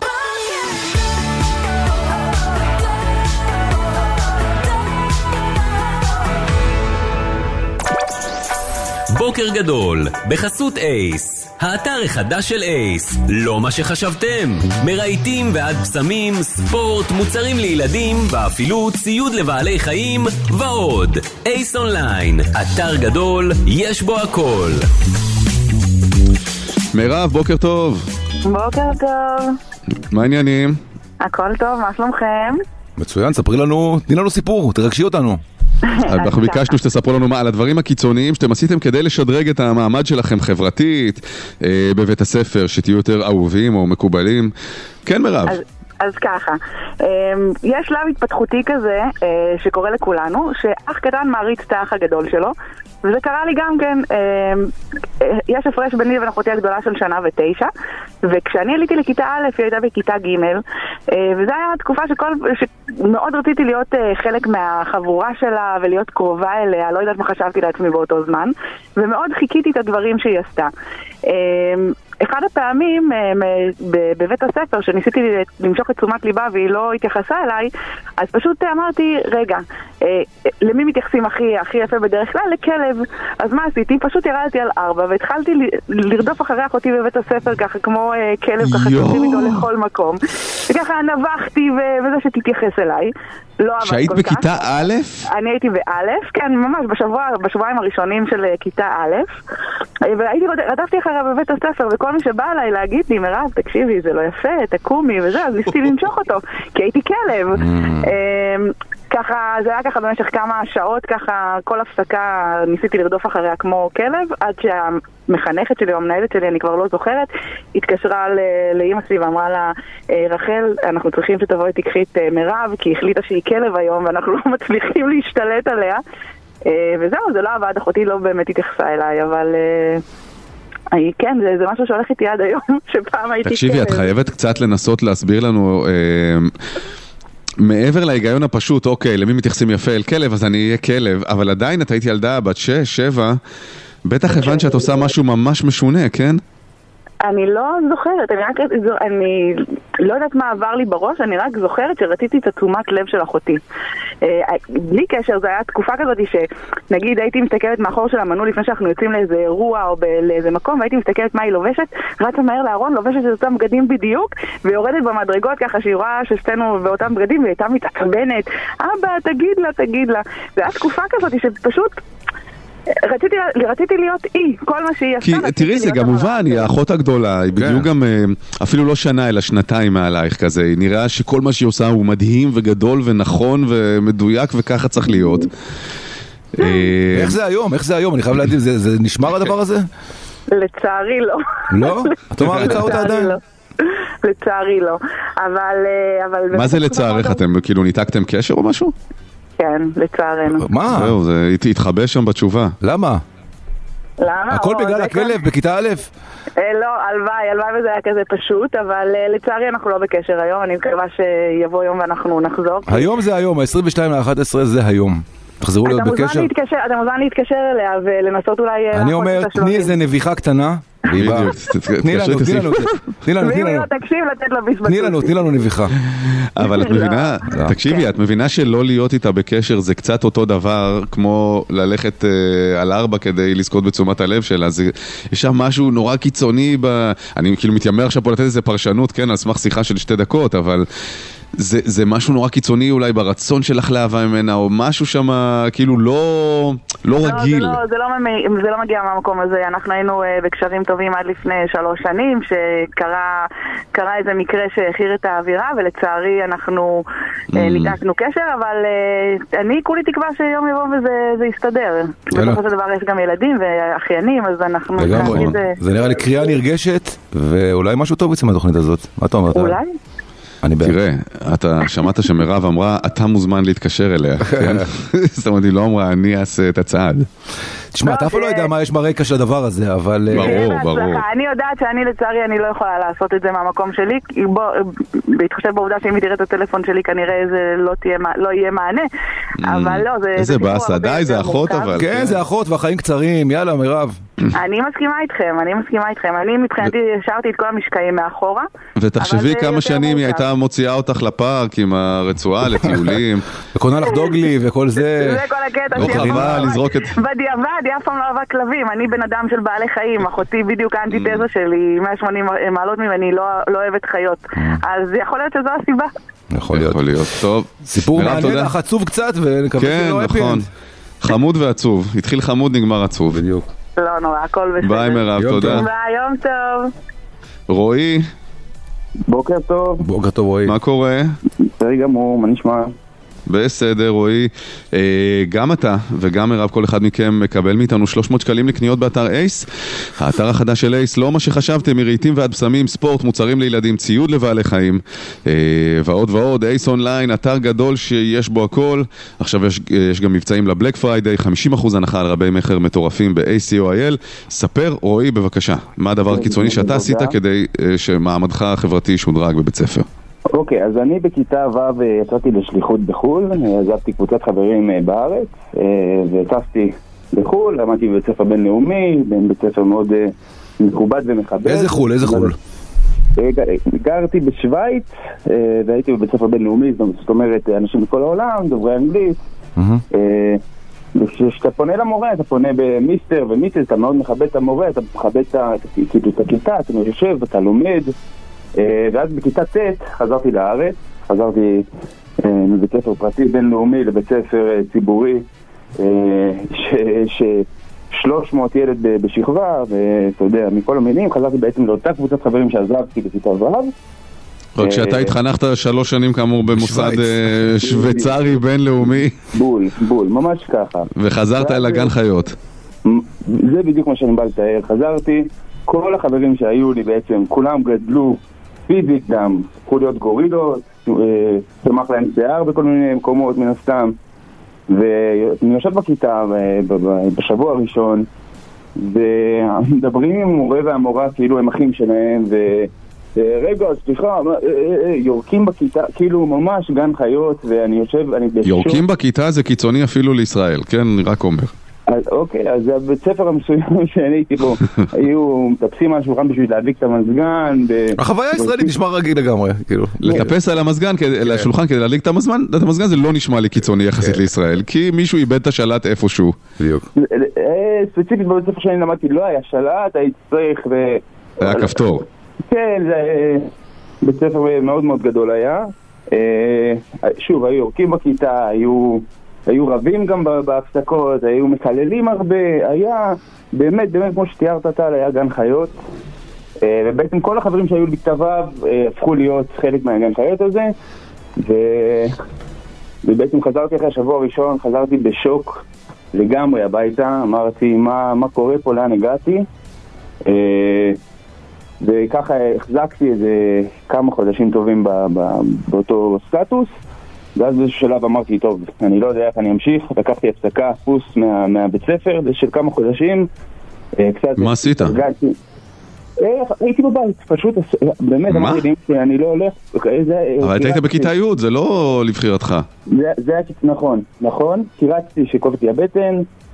בוקר גדול, בחסות אייס, האתר החדש של אייס, לא מה שחשבתם, מרהיטים ועד בשמים, ספורט, מוצרים לילדים, ואפילו ציוד לבעלי חיים ועוד. אייס אונליין, אתר גדול, יש בו הכל. מירב, בוקר טוב. בוקר טוב. מה העניינים? הכל טוב, מה שלומכם? מצוין, ספרי לנו, תני לנו סיפור, תרגשי אותנו. אנחנו ביקשנו שתספרו לנו מה על הדברים הקיצוניים שאתם עשיתם כדי לשדרג את המעמד שלכם חברתית אה, בבית הספר, שתהיו יותר אהובים או מקובלים. כן, מירב. אז, אז ככה, יש שלב התפתחותי כזה שקורה לכולנו, שאח קטן מעריץ את האח הגדול שלו, וזה קרה לי גם כן. יש הפרש ביני לבין אחותי הגדולה של שנה ותשע, וכשאני עליתי לכיתה א' היא הייתה בכיתה ג', וזו הייתה תקופה שכל, שמאוד רציתי להיות חלק מהחבורה שלה ולהיות קרובה אליה, לא יודעת מה חשבתי לעצמי באותו זמן, ומאוד חיכיתי את הדברים שהיא עשתה. אחד הפעמים בבית הספר שניסיתי למשוך את תשומת ליבה והיא לא התייחסה אליי, אז פשוט אמרתי, רגע, למי מתייחסים הכי הכי יפה בדרך כלל? לכלב. אז מה עשיתי? פשוט ירדתי על ארבע והתחלתי לרדוף אחרי אחותי בבית הספר ככה כמו כלב, ככה קוראים איתו לכל מקום, וככה נבחתי וזה שתתייחס אליי. שהיית בכיתה א'? אני הייתי באלף, כן, ממש בשבוע, בשבועיים הראשונים של כיתה א', והייתי רדפתי אחריה בבית הספר, וכל מי שבא אליי להגיד לי, מירב, תקשיבי, זה לא יפה, תקומי וזה, אז ניסיתי למשוך אותו, כי הייתי כלב. ככה, זה היה ככה במשך כמה שעות, ככה כל הפסקה ניסיתי לרדוף אחריה כמו כלב, עד שהמחנכת שלי או המנהלת שלי, אני כבר לא זוכרת, התקשרה לאמא שלי ואמרה לה, רחל, אנחנו צריכים שתבואי תקחי את מירב, כי היא החליטה שהיא כלב היום ואנחנו לא מצליחים להשתלט עליה. וזהו, זה לא עבד, אחותי לא באמת התייחסה אליי, אבל כן, זה, זה משהו שהולך איתי עד היום, שפעם הייתי כלב. תקשיבי, את חייבת קצת לנסות להסביר לנו מעבר להיגיון הפשוט, אוקיי, למי מתייחסים יפה אל כלב, אז אני אהיה כלב, אבל עדיין את הייתי ילדה בת שש, שבע, בטח הבנת שאת עושה משהו ממש משונה, כן? אני לא זוכרת, אני רק, אני לא יודעת מה עבר לי בראש, אני רק זוכרת שרציתי את התשומת לב של אחותי. בלי קשר, זה היה תקופה כזאת שנגיד הייתי מסתכלת מאחור של המנעול לפני שאנחנו יוצאים לאיזה אירוע או לאיזה מקום, והייתי מסתכלת מה היא לובשת, רצה מהר לארון, לובשת את אותם בגדים בדיוק, ויורדת במדרגות ככה שהיא רואה ששתינו באותם בגדים, והיא הייתה מתעצבנת, אבא, תגיד לה, תגיד לה. זה היה תקופה כזאת שפשוט רציתי, רציתי להיות אי, כל מה שהיא עשתה. כי תראי, זה גם מובן, היא האחות הגדולה, היא בדיוק גם, אפילו לא שנה, אלא שנתיים מעלייך כזה, היא נראה שכל מה שהיא עושה הוא מדהים וגדול ונכון ומדויק וככה צריך להיות. איך זה היום? איך זה היום? אני חייב להגיד, זה נשמר הדבר הזה? לצערי לא. לא? את אומרת לצער אותה עדיין? לצערי לא. אבל... מה זה לצערך? אתם כאילו ניתקתם קשר או משהו? כן, לצערנו. מה? זהו, זה התחבא שם בתשובה. למה? למה? הכל בגלל הכלב בכיתה א'? לא, הלוואי, הלוואי וזה היה כזה פשוט, אבל לצערי אנחנו לא בקשר היום, אני מקווה שיבוא יום ואנחנו נחזור. היום זה היום, ה-עשרים ושתיים לאחת עשרה זה היום. תחזרו להיות בקשר. אתה מוזמן להתקשר אליה ולנסות אולי... אני אומר, תני איזה נביחה קטנה. תני לנו, תני לנו, תני לנו, תני לנו, תני לנו, תני לנו נביחה. אבל את מבינה, תקשיבי, את מבינה שלא להיות איתה בקשר זה קצת אותו דבר כמו ללכת על ארבע כדי לזכות בתשומת הלב שלה. יש שם משהו נורא קיצוני, אני כאילו מתיימר עכשיו פה לתת איזה פרשנות, כן, על סמך שיחה של שתי דקות, אבל זה, זה משהו נורא קיצוני אולי ברצון שלך לאהבה ממנה, או משהו שם כאילו לא, לא רגיל. לא, זה, לא, זה, לא, זה לא מגיע מהמקום הזה. אנחנו היינו uh, בקשרים טובים עד לפני שלוש שנים, שקרה קרה איזה מקרה שהכיר את האווירה, ולצערי אנחנו uh, ניתקנו קשר, אבל uh, אני כולי תקווה שיום יבוא וזה זה יסתדר. בסופו של דבר יש גם ילדים ואחיינים, אז אנחנו... לגמרי, זה... זה נראה לי קריאה נרגשת, ואולי משהו טוב יצא מהתוכנית הזאת. מה אתה אומר? אולי? תראה, אתה שמעת שמירב אמרה, אתה מוזמן להתקשר אליה, כן? זאת אומרת, היא לא אמרה, אני אעשה את הצעד. תשמע, אתה אפילו לא יודע מה יש ברקע של הדבר הזה, אבל... ברור, ברור. אני יודעת שאני לצערי, אני לא יכולה לעשות את זה מהמקום שלי, בהתחשב בעובדה שאם היא תראה את הטלפון שלי, כנראה זה לא יהיה מענה, אבל לא, זה... איזה באסה, די, זה אחות אבל. כן, זה אחות והחיים קצרים, יאללה, מירב. אני מסכימה איתכם, אני מסכימה איתכם. אני מבחינתי השארתי את כל המשקעים מאחורה. ותחשבי כמה שנים היא הייתה מוציאה אותך לפארק עם הרצועה לטיולים. וקונה לך דוגלי וכל זה. זה כל הקטע. לא חבל לזרוק את... בדיעבד, היא אף פעם לא אהבה כלבים. אני בן אדם של בעלי חיים. אחותי בדיוק האנטיתזה שלי, מאה ושמונים מעלות ממני, לא אוהבת חיות. אז יכול להיות שזו הסיבה. יכול להיות. יכול להיות. טוב. סיפור מעניין לך, עצוב קצת, ונקווה שלא אפי. כן, נכון. חמוד ועצוב. התחיל חמוד, נגמר עצוב. בדיוק. לא נורא, הכל בסדר. ביי מירב, תודה. ביי, יום טוב. רועי. בוקר טוב. בוקר טוב רועי. מה קורה? בסדר גמור, מה נשמע? בסדר רועי, גם אתה וגם מירב, כל אחד מכם מקבל מאיתנו שלוש מאות שקלים לקניות באתר אייס. האתר החדש של אייס, לא מה שחשבתם, מרהיטים ועד בשמים, ספורט, מוצרים לילדים, ציוד לבעלי חיים ועוד ועוד. אייס אונליין, אתר גדול שיש בו הכל. עכשיו יש, יש גם מבצעים לבלק פריידיי, חמישים אחוז הנחה על רבי מחר מטורפים ב-איי סי או איי אל. ספר רועי בבקשה, מה הדבר הקיצוני שאתה עשית כדי שמעמדך החברתי שודרג בבית ספר? אוקיי, אז אני בכיתה ו' יצאתי לשליחות בחול, עזבתי קבוצת חברים בארץ, וטסתי בחול, למדתי בבית ספר בינלאומי, בית ספר מאוד מכובד ומכבד. איזה חול, איזה חול? גרתי בשוויץ, והייתי בבית ספר בינלאומי, זאת אומרת, אנשים מכל העולם, דוברי אנגלית. וכשאתה פונה למורה, אתה פונה במיסטר ומיסטר, אתה מאוד מכבד את המורה, אתה מכבד את הכיתה, אתה יושב, אתה לומד. ואז בכיתה ט' חזרתי לארץ, חזרתי מבית ספר פרטי בינלאומי לבית ספר ציבורי ש-שלוש מאות ילד בשכבה, ואתה יודע, מכל המינים, חזרתי בעצם לאותה קבוצת חברים שעזבתי בכיתה ו'. רק כשאתה התחנכת שלוש שנים כאמור במוסד שוויצרי בינלאומי. בול, בול, ממש ככה. וחזרת אל הגן חיות. זה בדיוק מה שאני בא לתאר, חזרתי, כל החברים שהיו לי בעצם, כולם גדלו פיזית גם, הפכו להיות גורילות, צמח להם שיער בכל מיני מקומות מן הסתם, ואני יושב בכיתה בשבוע הראשון, ומדברים עם המורה והמורה כאילו הם אחים שלהם, ורגע, סליחה, יורקים בכיתה, כאילו ממש גן חיות, ואני יושב, אני בשוק. יורקים בכיתה זה קיצוני אפילו לישראל, כן? אני רק אומר. אז אוקיי, אז בבית ספר המסוים שאני הייתי בו, היו מטפסים על השולחן בשביל להדליק את המזגן. החוויה הישראלית נשמע רגיל לגמרי, כאילו. לטפס על המזגן, על השולחן כדי להדליק את המזגן, את המזגן זה לא נשמע לי קיצוני יחסית לישראל, כי מישהו איבד את השלט איפשהו. בדיוק. ספציפית בבית ספר שאני למדתי לא היה שלט, הייתי צריך ו... היה כפתור. כן, זה בית ספר מאוד מאוד גדול היה. שוב, היו יורקים בכיתה, היו... היו רבים גם בהפסקות, היו מקללים הרבה, היה באמת, באמת כמו שתיארת טל, היה גן חיות, ובעצם כל החברים שהיו בכתביו הפכו להיות חלק מהגן חיות הזה, ו... ובעצם חזרתי אחרי השבוע הראשון, חזרתי בשוק לגמרי הביתה, אמרתי מה, מה קורה פה, לאן הגעתי, וככה החזקתי איזה כמה חודשים טובים באותו סטטוס, ואז באיזשהו שלב אמרתי, טוב, אני לא יודע איך אני אמשיך, לקחתי הפסקה, פוס מה, מהבית ספר, זה של כמה חודשים. קצת מה עשית? הרגעתי. הייתי בבית, פשוט, באמת, אמרתי, אני לא הולך. אבל היית בכיתה י', זה לא לבחירתך. זה היה נכון, נכון, כי רציתי שקובתי הבטן,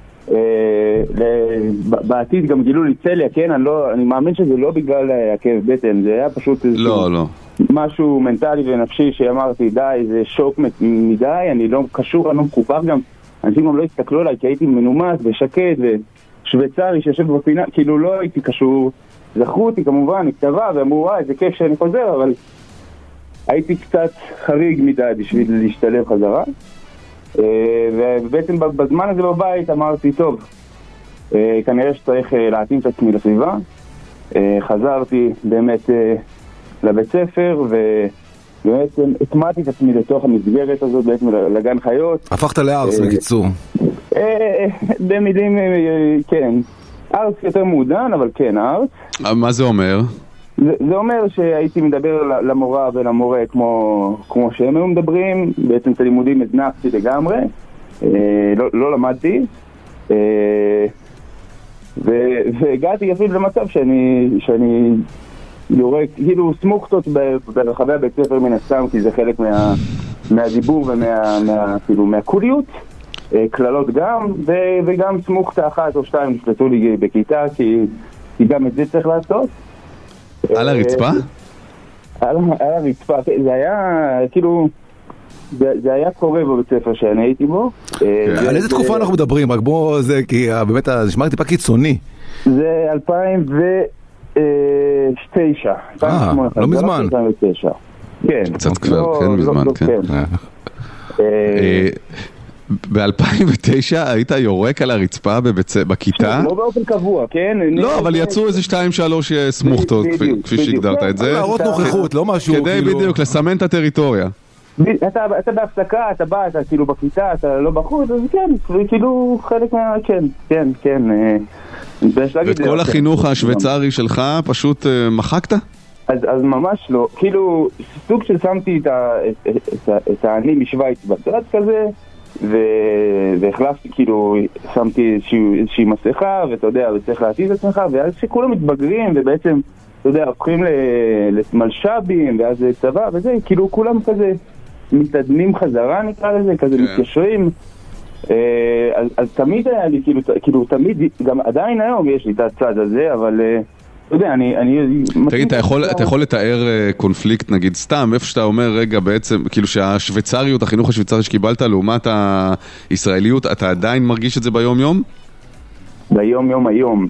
בעתיד גם גילו לי צליה, כן, אני מאמין שזה לא בגלל הכאב בטן, זה היה פשוט... לא, לא. משהו מנטלי ונפשי שאמרתי די, זה שוק מדי, אני לא קשור, אני לא מחובר גם, אנשים גם לא הסתכלו עליי כי הייתי מנומס ושקט ושוויצרי שיושב בפינה, כאילו לא הייתי קשור, זכרו אותי כמובן, נכתבה ואמרו וואי, זה כיף שאני חוזר, אבל הייתי קצת חריג מדי בשביל להשתלב חזרה. אה, ובעצם בזמן הזה בבית אמרתי, טוב, אה, כנראה שצריך אה, להתאים את עצמי לסביבה. אה, חזרתי באמת אה, לבית ספר, ובעצם התמעתי את עצמי לתוך המסגרת הזאת, בעצם לגן חיות. הפכת לארס בקיצור. במילים, כן. ארץ יותר מעודן, אבל כן, ארץ. מה זה אומר? זה, זה אומר שהייתי מדבר למורה ולמורה כמו, כמו שהם היו מדברים, בעצם את הלימודים הזנחתי לגמרי, אה, לא, לא למדתי, אה, ו, והגעתי אפילו למצב שאני, שאני יורק, כאילו סמוכתות ברחבי הבית ספר מן הסתם, כי זה חלק מה, מהדיבור ומה, מה, כאילו, מהקוליות. כללות גם, ו- וגם סמוכתה אחת או שתיים נשלטו לי בכיתה, כי, כי גם את זה צריך לעשות. על הרצפה? על, על הרצפה, זה היה כאילו, זה, זה היה קורה בבית ספר שאני הייתי בו. על איזה תקופה אנחנו מדברים? רק בוא זה, כי באמת זה נשמע טיפה קיצוני. זה אלפיים ותשע. אה, לא מזמן. אלפיים ותשע. כן. קצת כבר, כן, מזמן, כן. ב-אלפיים ותשע היית יורק על הרצפה בכיתה? לא באופן קבוע, כן? לא, אבל יצאו איזה שתיים שלוש סמוכתות, כפי שהגדרת את זה. להראות נוכחות, לא משהו כדי בדיוק לסמן את הטריטוריה. אתה בהפסקה, אתה בא, אתה כאילו בכיתה, אתה לא בחוץ, אז כן, זה כאילו חלק מה... כן, כן, כן. ואת כל החינוך השוויצרי שלך פשוט מחקת? אז, אז ממש לא, כאילו סוג של שמתי את, ה, את, את, את העני משוויץ בצד כזה, ו... והחלפתי, כאילו, שמתי איזושהי, איזושהי מסכה, ואתה יודע, וצריך להתיז את עצמך, ואז שכולם מתבגרים, ובעצם, אתה יודע, הופכים למלשבים, ואז צבא, וזה, כאילו, כולם כזה מתעדנים חזרה, נקרא לזה, כזה מתקשרים, אז, אז תמיד היה לי, כאילו, כאילו, תמיד, גם עדיין היום יש לי את הצד הזה, אבל... אתה יודע, אני... אני תגיד, אתה יכול, אתה יכול לתאר קונפליקט, נגיד, סתם, איפה שאתה אומר, רגע, בעצם, כאילו שהשוויצריות, החינוך השוויצרי שקיבלת, לעומת הישראליות, אתה עדיין מרגיש את זה ביום-יום? ביום-יום, היום.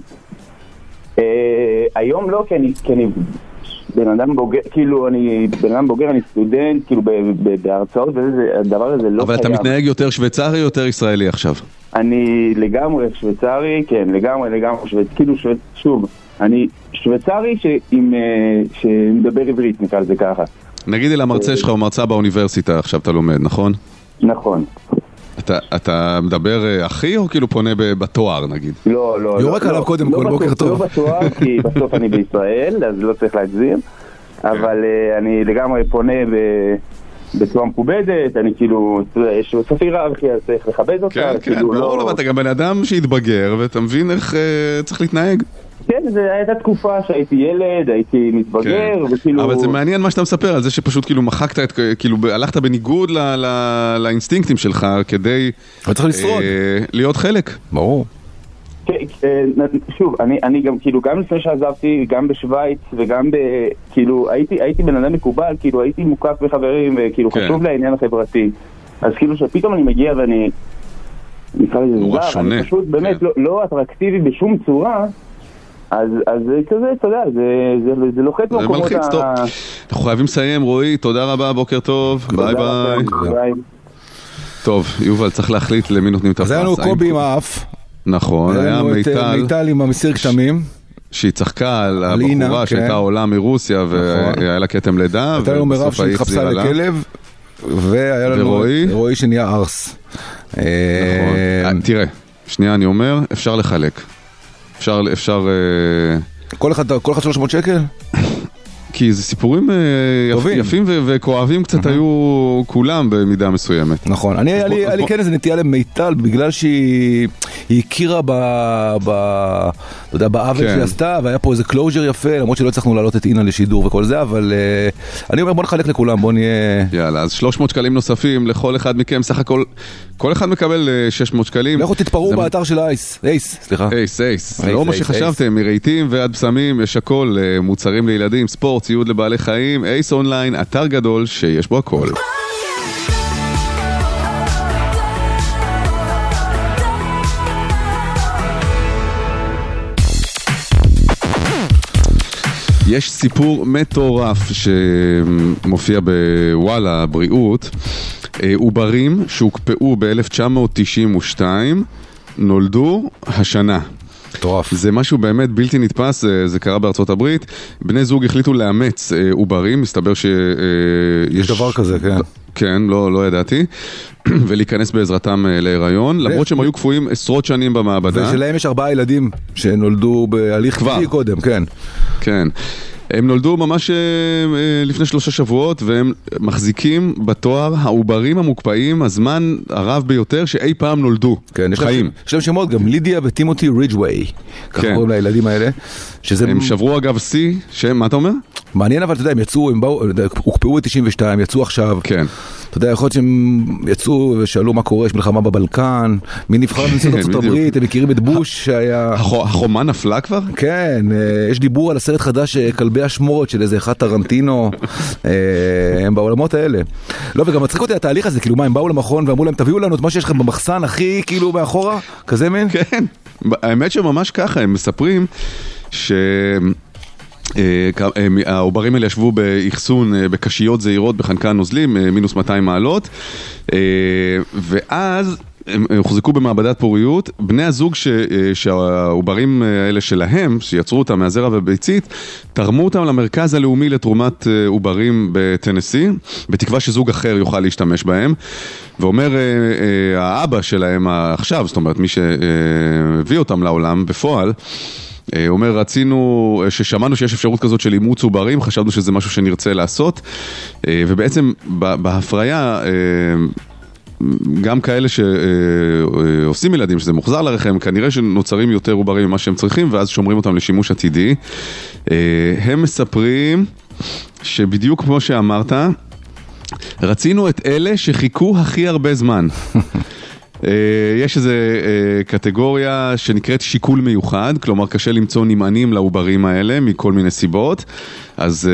היום לא, כי אני... כי אני בן אדם בוגר, כאילו, אני... בן אדם בוגר, אני סטודנט, כאילו, בהרצאות, והדבר הזה לא... אבל אתה מתנהג יותר שוויצרי או יותר ישראלי עכשיו? אני לגמרי שוויצרי, כן, לגמרי, לגמרי שוויצרי, כאילו, שוב... אני שוויצרי שמדבר עברית, נקרא לזה ככה. נגיד אל המרצה שלך או מרצה באוניברסיטה, עכשיו אתה לומד, נכון? נכון. אתה, אתה מדבר אחי או כאילו פונה בתואר, נגיד? לא, לא. יורק עליו קודם כל, בוקר טוב. לא בתואר, כי בסוף אני בישראל, אז לא צריך להגזים, אבל אני לגמרי פונה בצורה מכובדת, אני כאילו, יש בסוף היררכיה, צריך לכבד אותה. כן, כן, ברור, אבל אתה גם בן אדם שהתבגר, ואתה מבין איך צריך להתנהג. כן, זו הייתה תקופה שהייתי ילד, הייתי מתבגר, וכאילו... אבל זה מעניין מה שאתה מספר, על זה שפשוט כאילו מחקת את, כאילו הלכת בניגוד לאינסטינקטים שלך, כדי להיות חלק. ברור. שוב, אני גם, כאילו, גם לפני שעזבתי, גם בשוויץ, וגם ב... כאילו, הייתי בן אדם מקובל, כאילו, הייתי מוקף בחברים, וכאילו, חשוב לעניין החברתי. אז כאילו, שפתאום אני מגיע ואני... נקרא לזה זר, אני פשוט באמת לא אטרקטיבי בשום צורה, אז, אז כזה, אתה יודע, זה, זה, זה לוחץ במקומות ה... זה מלחיץ, טוב. אנחנו חייבים לסיים, רועי, תודה רבה, בוקר טוב, ביי ביי. ביי. טוב, יובל, צריך להחליט למי נותנים את הפרס. אז היה לנו קובי עם האף. נכון, היה מיטל. מיטל עם המסיר כתמים. שהיא צחקה על הבחורה שהייתה עולה מרוסיה, והיה לה כתם לידה. הייתה לנו מירב שהתחפשה לכלב, והיה לנו רועי שנהיה ארס. נכון, תראה, שנייה אני אומר, אפשר לחלק. אפשר, אפשר... כל אחד, כל אחד שלוש מאות שקל? כי זה סיפורים יפים וכואבים קצת היו כולם במידה מסוימת. נכון, אני, היה לי כן איזה נטייה למיטל, בגלל שהיא הכירה בעוול שהיא עשתה, והיה פה איזה קלוז'ר יפה, למרות שלא הצלחנו לעלות את אינה לשידור וכל זה, אבל אני אומר בוא נחלק לכולם, בוא נהיה... יאללה, אז שלוש מאות שקלים נוספים לכל אחד מכם, סך הכל, כל אחד מקבל שש מאות שקלים. לכו תתפרו באתר של אייס, אייס, סליחה. אייס, אייס, זה לא מה שחשבתם, מרהיטים ועד בשמים, יש הכל, מוצרים לילדים, ספורט, ציוד לבעלי חיים, אייס אונליין, אתר גדול שיש בו הכל. יש סיפור מטורף שמופיע בוואלה, בריאות. עוברים שהוקפאו ב-אלף תשע מאות תשעים ושתיים נולדו השנה. מטורף. זה משהו באמת בלתי נתפס, זה, זה קרה בארצות הברית. בני זוג החליטו לאמץ עוברים, מסתבר שיש... יש דבר כזה, כן. כן, לא, לא ידעתי. ולהיכנס בעזרתם להיריון, למרות שהם היו קפואים עשרות שנים במעבדה. ושלהם יש ארבעה ילדים שנולדו בהליך טבעי קודם, כן. כן. הם נולדו ממש לפני שלושה שבועות, והם מחזיקים בתואר העוברים המוקפאים הזמן הרב ביותר שאי פעם נולדו. כן, חיים. יש להם שמות גם, לידיה וטימותי רידג'ווי, ככה קוראים לילדים האלה. הם שברו אגב סי, מה אתה אומר? מעניין, אבל אתה יודע, הם יצאו, הם באו, הוקפאו ב-תשעים ושתיים, יצאו עכשיו. כן. אתה יודע, יכול להיות שהם יצאו ושאלו מה קורה, יש מלחמה בבלקן, מי נבחר בנשיאות ארצות הברית, הם מכירים את בוש שהיה... החומה נפלה כבר? כן, יש דיבור על הסרט חדש, כלבי השמורת של איזה אחד טרנטינו, הם בעולמות האלה. לא, וגם מצחיק אותי התהליך הזה, כאילו מה, הם באו למכון ואמרו להם, תביאו לנו את מה שיש לכם במחסן הכי כאילו מאחורה, כזה מין? כן, האמת שממש ככה, הם מספרים ש... העוברים האלה ישבו באחסון בקשיות זעירות בחנקן נוזלים מינוס מאתיים מעלות, ואז הם הוחזקו במעבדת פוריות. בני הזוג שהעוברים האלה שלהם, שיצרו אותם מהזרע וביצית, תרמו אותם למרכז הלאומי לתרומת עוברים בטנסי, בתקווה שזוג אחר יוכל להשתמש בהם. ואומר האבא שלהם עכשיו, זאת אומרת מי שהביא אותם לעולם בפועל, אומר, רצינו, ששמענו שיש אפשרות כזאת של אימוץ עוברים, חשבנו שזה משהו שנרצה לעשות, ובעצם בהפריה, גם כאלה שעושים ילדים, שזה מוחזר לרחם, כנראה שנוצרים יותר עוברים ממה שהם צריכים, ואז שומרים אותם לשימוש עתידי. הם מספרים שבדיוק כמו שאמרת, רצינו את אלה שחיכו הכי הרבה זמן. יש איזו קטגוריה שנקראת שיקול מיוחד, כלומר קשה למצוא נמענים לעוברים האלה מכל מיני סיבות, אז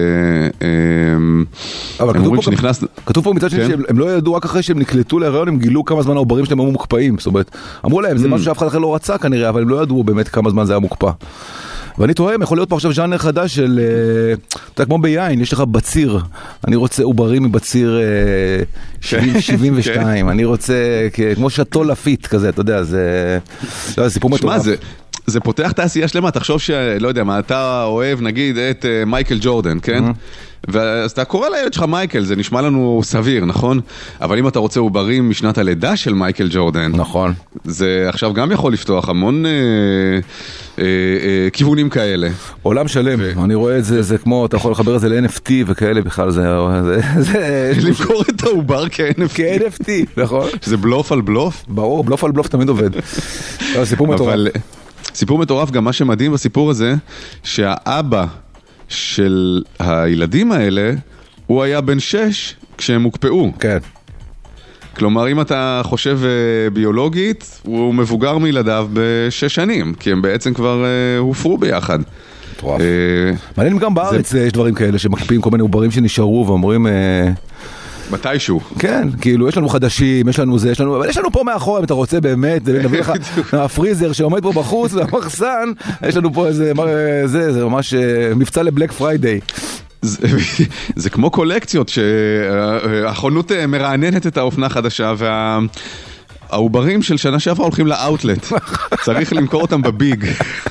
הם אומרים שנכנס... כתוב פה מצד שני שהם לא ידעו, רק אחרי שהם נקלטו להיריון הם גילו כמה זמן העוברים שלהם היו מוקפאים, זאת אומרת, אמרו להם זה משהו שאף אחד אחר לא רצה כנראה, אבל הם לא ידעו באמת כמה זמן זה היה מוקפא. ואני תוהה, יכול להיות פה עכשיו ז'אנר חדש של, אתה יודע, כמו ביין, יש לך בציר, אני רוצה עוברים מבציר שבעים ושתיים, אני רוצה, כמו שטו לפיט כזה, אתה יודע, זה סיפור מטורף. שמע, זה פותח תעשייה שלמה, תחשוב שלא יודע מה, אתה אוהב נגיד את מייקל ג'ורדן, כן? ואז אתה קורא לילד שלך מייקל, זה נשמע לנו סביר, נכון? אבל אם אתה רוצה עוברים משנת הלידה של מייקל ג'ורדן, נכון. זה עכשיו גם יכול לפתוח המון אה, אה, אה, כיוונים כאלה. עולם שלם, ו... אני רואה את זה, זה כמו, אתה יכול לחבר את זה ל-אן אף טי וכאלה בכלל, זה... זה, זה למכור את העובר כ-אן אף טי. כ-אן אף טי, נכון? שזה בלוף על בלוף? ברור, בלוף על בלוף תמיד עובד. סיפור מטורף. אבל סיפור מטורף, גם מה שמדהים בסיפור הזה, שהאבא של הילדים האלה, הוא היה בן שש כשהם הוקפאו. כן. כלומר, אם אתה חושב ביולוגית, הוא מבוגר מילדיו בשש שנים, כי הם בעצם כבר הופרו ביחד. מטורף. מעניין גם בארץ יש דברים כאלה שמקפיאים כל מיני עוברים שנשארו ואומרים... מתישהו. כן, כאילו יש לנו חדשים, יש לנו זה, יש לנו, אבל יש לנו פה מאחור, אם אתה רוצה באמת, נביא לך הפריזר שעומד פה בחוץ, והמחסן, יש לנו פה איזה, זה, זה ממש מבצע לבלק פריידיי. זה כמו קולקציות, שהאחרונות מרעננת את האופנה החדשה, והעוברים של שנה שעברה הולכים לאוטלט. צריך למכור אותם בביג.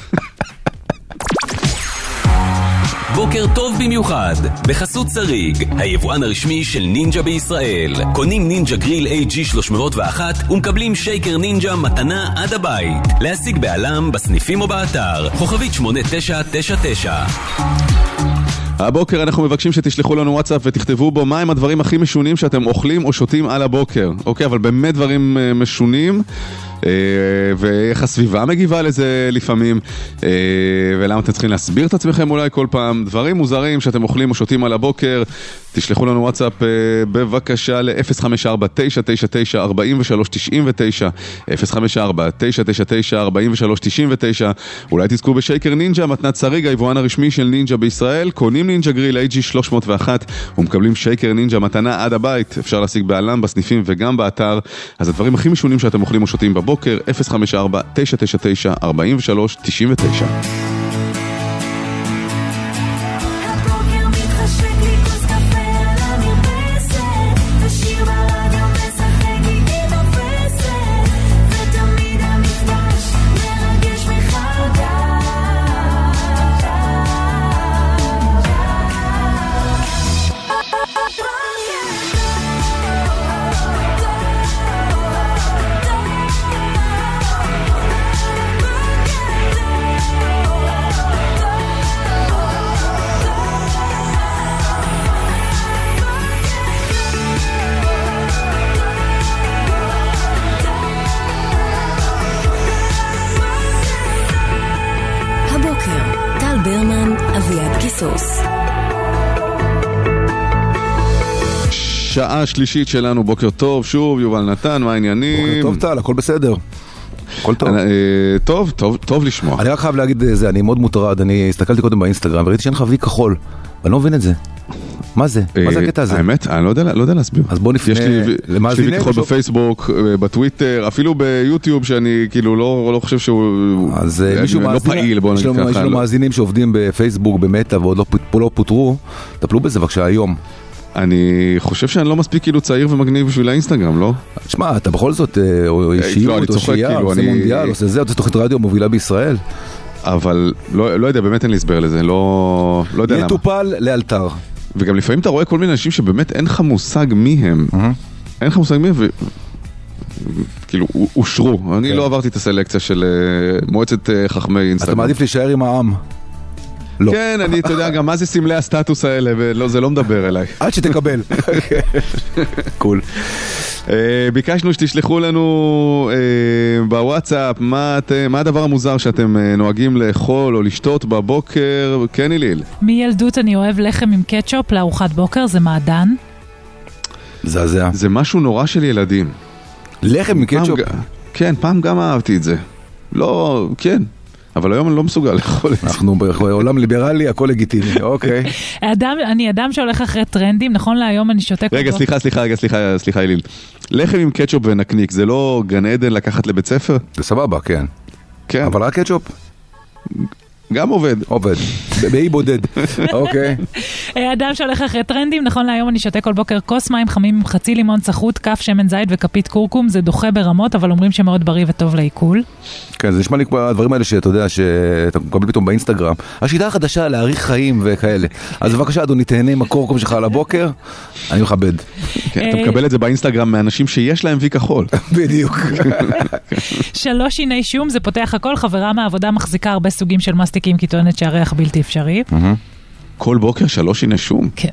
בוקר טוב במיוחד, בחסות שריג, היבואן הרשמי של נינג'ה בישראל. קונים נינג'ה גריל איי ג'י שלוש מאות ואחת ומקבלים שייקר נינג'ה מתנה עד הבית. להשיג בעלם, בסניפים או באתר, כוכבית שמונה תשע תשע תשע. הבוקר אנחנו מבקשים שתשלחו לנו וואטסאפ ותכתבו בו מהם הדברים הכי משונים שאתם אוכלים או שותים על הבוקר. אוקיי, אבל באמת דברים משונים, ואיך הסביבה מגיבה לזה לפעמים, ולמה אתם צריכים להסביר את עצמכם אולי כל פעם, דברים מוזרים שאתם אוכלים או שותים על הבוקר. תשלחו לנו וואטסאפ בבקשה ל-אפס חמש ארבע תשע תשע תשע ארבע שלוש תשע תשע, אפס חמש ארבע תשע תשע תשע ארבע שלוש תשע תשע. אולי תזכו בשייקר נינג'ה, מתנת שריג, היבואן הרשמי של נינג'ה בישראל. קונים נינג'ה גריל איי ג'י שלוש מאות ואחת ומקבלים שייקר נינג'ה מתנה עד הבית. אפשר להשיג בעלם, בסניפים וגם באתר. אז הדברים הכי משונים שאתם אוכלים או שותים בבוקר, אפס חמש ארבע תשע תשע תשע ארבע שלוש תשע תשע. ברמן, אביעד קיסוס. שעה שלישית שלנו, בוקר טוב, שוב, יובל נתן, מה העניינים? בוקר טוב טל, הכל בסדר. הכל טוב. טוב, טוב, טוב לשמוע. אני רק חייב להגיד זה, אני מאוד מוטרד, אני הסתכלתי קודם באינסטגרם וראיתי שאין לך וי כחול, ואני לא מבין את זה. מה זה? מה זה הקטע הזה? האמת, אני לא יודע, לא יודע להסביר. אז בוא נפנה יש לי וי כחול בפייסבוק, בטוויטר, אפילו ביוטיוב, שאני כאילו לא חושב שהוא לא פעיל, בוא נגיד ככה. יש לנו מאזינים שעובדים בפייסבוק במטה ועוד לא פוטרו, טפלו בזה בבקשה היום. אני חושב שאני לא מספיק כאילו צעיר ומגניב בשביל האינסטגרם, לא? תשמע, אתה בכל זאת אישיות, או שיהיה, עושה מונדיאל, עושה זה, עושה תוכנית רדיו מובילה בישראל. אבל לא יודע, באמת אין לי הסבר לזה, לא יודע למה. יטופל לאלתר. וגם לפעמים אתה רואה כל מיני אנשים שבאמת אין לך מושג מי הם. אין לך מושג מי הם, וכאילו, אושרו. אני לא עברתי את הסלקציה של מועצת חכמי אינסטגרם. אתה מעדיף להישאר עם העם. לא. כן, אני, אתה יודע, גם מה זה סמלי הסטטוס האלה, וזה לא מדבר אליי. עד שתקבל. קול. ביקשנו שתשלחו לנו בוואטסאפ מה הדבר המוזר שאתם נוהגים לאכול או לשתות בבוקר. כן, איליל. מילדות אני אוהב לחם עם קטשופ לארוחת בוקר, זה מעדן. זעזע. זה משהו נורא של ילדים. לחם עם קטשופ? כן, פעם גם אהבתי את זה. לא, כן. אבל היום אני לא מסוגל לאכול את זה. אנחנו בעולם ליברלי, הכל לגיטימי, אוקיי. אני אדם שהולך אחרי טרנדים, נכון להיום אני שותה... רגע, סליחה, סליחה, רגע, סליחה, סליחה, איליל. לחם עם קטשופ ונקניק, זה לא גן עדן לקחת לבית ספר? זה סבבה, כן. כן. אבל רק קטשופ? גם עובד. עובד. באי בודד. אוקיי. אדם שהולך אחרי טרנדים, נכון להיום אני שותה כל בוקר כוס מים חמים עם חצי לימון צחות, כף שמן זית וכפית קורקום, זה דוחה ברמות, אבל אומרים שמאוד בריא וטוב לעיכול. כן, זה נשמע לי כמו הדברים האלה שאתה יודע, שאתה מקבל פתאום באינסטגרם. השיטה החדשה להאריך חיים וכאלה. אז בבקשה, אדוני, תהנה עם הקורקום שלך על הבוקר, אני מכבד. כן, אתה מקבל את זה באינסטגרם מאנשים שיש להם וי כחול. בדיוק. שלוש שיני שום, זה פותח הכל, חברה מהעבודה מחזיקה הרבה סוגים של מסטיקים, כי טוענת שהריח בלתי אפשרי. כל בוקר שלוש שיני שום? כן.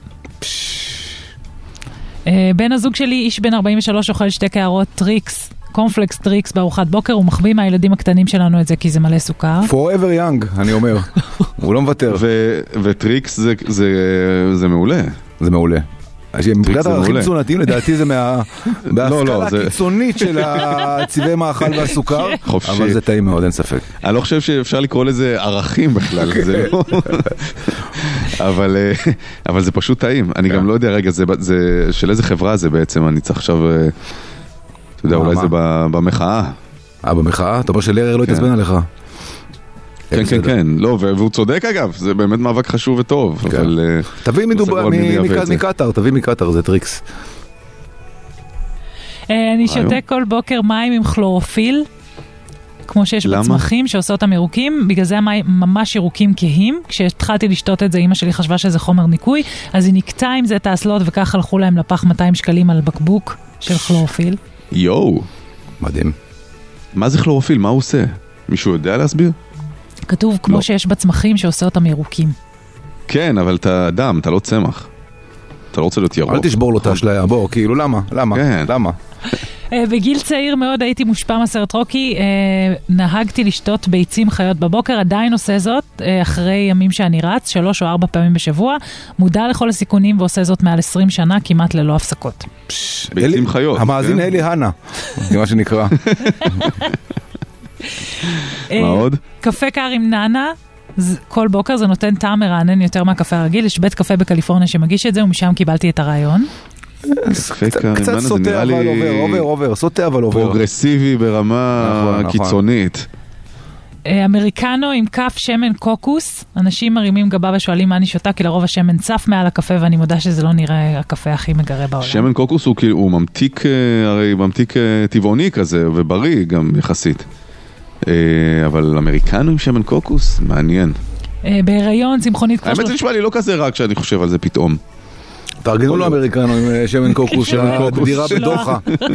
בן הזוג שלי, איש בן ארבעים ושלוש, אוכל שתי קערות טריקס, קורנפלקס טריקס בארוחת בוקר, הוא מחביא מהילדים הקטנים שלנו את זה, כי זה מלא סוכר. Forever young, אני אומר. הוא לא מוותר. וטריקס זה מעולה. זה מעולה. מבחינת הערכים תזונתיים, לדעתי זה בהשכלה הקיצונית של הצבעי מאכל והסוכר, אבל זה טעים מאוד, אין ספק. אני לא חושב שאפשר לקרוא לזה ערכים בכלל, אבל זה פשוט טעים. אני גם לא יודע, רגע, של איזה חברה זה בעצם, אני צריך עכשיו, אתה יודע, אולי זה במחאה. אה, במחאה? אתה אומר שלרר לא יתעצבן עליך. כן, כן, כן, לא, והוא צודק אגב, זה באמת מאבק חשוב וטוב, אבל... תביא מקטר, תביא מקטר, זה טריקס. אני שותה כל בוקר מים עם כלורופיל, כמו שיש בצמחים שעושה אותם ירוקים, בגלל זה המים ממש ירוקים כהים, כשהתחלתי לשתות את זה, אמא שלי חשבה שזה חומר ניקוי, אז היא נקטה עם זה את האסלות, וכך הלכו להם לפח מאתיים שקלים על בקבוק של כלורופיל. יואו. מדהים. מה זה כלורופיל? מה הוא עושה? מישהו יודע להסביר? כתוב כמו לא. שיש בצמחים שעושה אותם ירוקים. כן, אבל אתה אדם, אתה לא צמח. אתה לא רוצה להיות ירוק. אל תשבור לו את האשליה, בוא, כאילו, למה? למה? כן. למה? בגיל צעיר מאוד הייתי מושפע מסרט רוקי, נהגתי לשתות ביצים חיות בבוקר, עדיין עושה זאת אחרי ימים שאני רץ, שלוש או ארבע פעמים בשבוע, מודע לכל הסיכונים ועושה זאת מעל עשרים שנה, כמעט ללא הפסקות. ביצים חיות. המאזין אלי הנה, מה שנקרא. מה עוד? קפה קר עם נאנה, כל בוקר זה נותן טעם מרענן יותר מהקפה הרגיל, יש בית קפה בקליפורניה שמגיש את זה, ומשם קיבלתי את הרעיון. קצת סוטה אבל עובר, עובר, עובר, סוטה אבל עובר. פרוגרסיבי ברמה קיצונית. אמריקנו עם כף שמן קוקוס, אנשים מרימים גבה ושואלים מה אני שותה, כי לרוב השמן צף מעל הקפה, ואני מודה שזה לא נראה הקפה הכי מגרה בעולם. שמן קוקוס הוא ממתיק, הרי ממתיק טבעוני כזה, ובריא גם יחסית. אבל אמריקנו עם שמן קוקוס, מעניין. בהיריון, צמחונית... האמת זה נשמע לי לא כזה רק שאני חושב על זה פתאום. תארגנו לו אמריקנו עם שמן קוקוס, דירה בדוחה.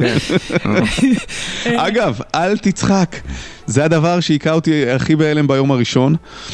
אגב, אל תצחק. זה הדבר שהיקע אותי הכי בהלם ביום הראשון.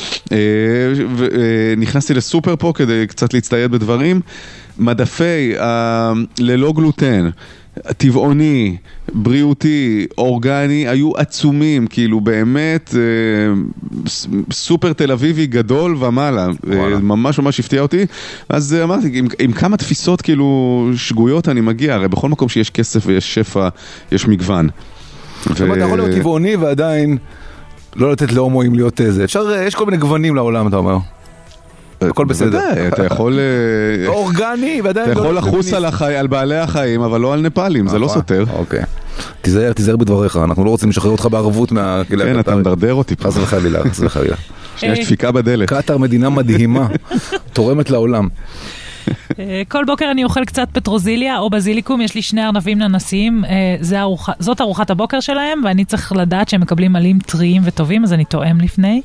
נכנסתי לסופר פה כדי קצת להצטייד בדברים. מדפי ללא גלוטן טבעוני, בריאותי, אורגני, היו עצומים, כאילו באמת סופר תל אביבי גדול ומעלה, ממש ממש הפתיע אותי. אז אמרתי, עם, עם כמה תפיסות כאילו שגויות אני מגיע, הרי בכל מקום שיש כסף ויש שפע, יש מגוון. זאת אומרת, אתה יכול להיות טבעוני ועדיין לא לתת להומואים להיות איזה. אפשר, יש כל מיני גוונים לעולם, אתה אומר. הכל בסדר. אתה יכול... אורגני, ועדיין... אתה יכול לחוס על בעלי החיים, אבל לא על נפאלים, זה לא סותר. אוקיי. תיזהר, תיזהר בדבריך, אנחנו לא רוצים לשחרר אותך בערבות מה... כן, אתה מדרדר אותי פה. חס וחלילה, חס וחלילה. יש דפיקה בדלת. קטר מדינה מדהימה, תורמת לעולם. כל בוקר אני אוכל קצת פטרוזיליה או בזיליקום, יש לי שני ארנבים ננסיים, זאת ארוחת הבוקר שלהם, ואני צריך לדעת שהם מקבלים עלים טריים וטובים, אז אני תואם לפני.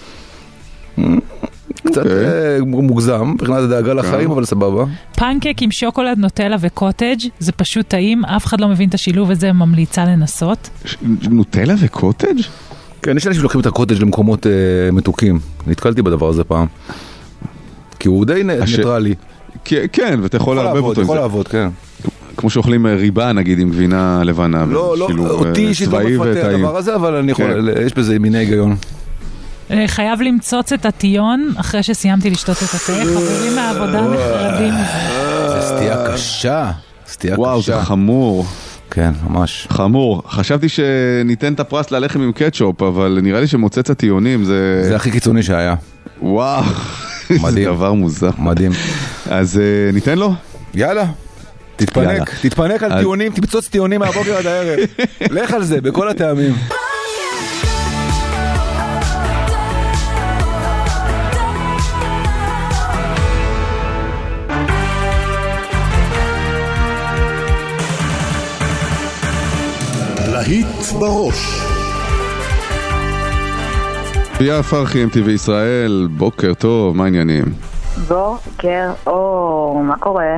קצת מוגזם, מבחינת הדאגה לחיים, אבל סבבה. פנקק עם שוקולד, נוטלה וקוטג', זה פשוט טעים, אף אחד לא מבין את השילוב הזה, ממליצה לנסות. נוטלה וקוטג'? כן, יש לי שלוקחים את הקוטג' למקומות מתוקים. נתקלתי בדבר הזה פעם. כי הוא די ניטרלי. כן, ואתה יכול לערבב אותו. יכול לעבוד, כן. כמו שאוכלים ריבה, נגיד, עם גבינה לבנה. לא, לא, אותי אישית לא מפתה הדבר הזה, אבל אני יכול, יש בזה מיני היגיון. חייב למצוץ את הטיון אחרי שסיימתי לשתות את התה. חברים מהעבודה נחרדים. זה סטייה קשה. סטייה קשה. וואו, זה חמור. כן, ממש. חמור. חשבתי שניתן את הפרס ללחם עם קטשופ, אבל נראה לי שמוצץ הטיונים זה... זה הכי קיצוני שהיה. וואו. מדהים. זה דבר מוזר. מדהים. אז ניתן לו? יאללה. תתפנק. תתפנק על טיונים, תמצוץ טיונים מהבוקר עד הערב. לך על זה, בכל הטעמים. להיט בראש. ביה פרחי, אם טי וי ישראל, בוקר טוב, מה העניינים? בוקר, או, מה קורה?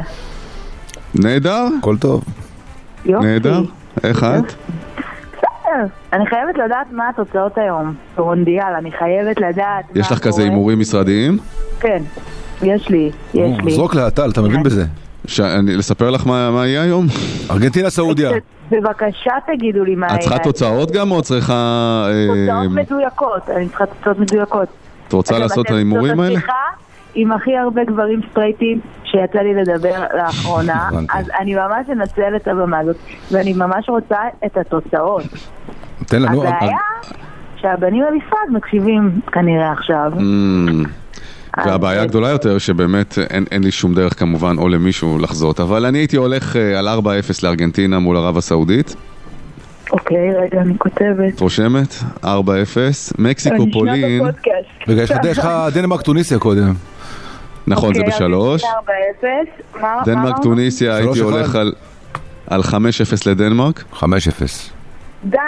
נהדר? הכל טוב. יופי. נהדר? איך את? בסדר, אני חייבת לדעת מה התוצאות היום במונדיאל, אני חייבת לדעת מה יש לך כזה הימורים משרדיים? כן, יש לי, יש לי. זרוק להטל, אתה מבין בזה? לספר לך מה יהיה היום? ארגנטינה סעודיה. בבקשה תגידו לי מה... את צריכה תוצאות גם או צריכה... תוצאות מדויקות, אני צריכה תוצאות מדויקות. את רוצה לעשות את ההימורים האלה? עם הכי הרבה גברים סטרייטים שיצא לי לדבר לאחרונה, אז אני ממש אנצל את הבמה הזאת, ואני ממש רוצה את התוצאות. הבעיה שהבנים במשרד מקשיבים כנראה עכשיו. והבעיה הגדולה יותר שבאמת אין, אין לי שום דרך כמובן או למישהו לחזות, אבל אני הייתי הולך על ארבע אפס לארגנטינה מול ערב הסעודית. אוקיי, רגע, אני כותבת. רושמת, ארבע אפס, מקסיקו פולין. רגע, יש לך דנמרק טוניסיה קודם. נכון, זה בשלוש. דנמרק טוניסיה הייתי הולך על חמש אפס לדנמרק. חמש אפס. די.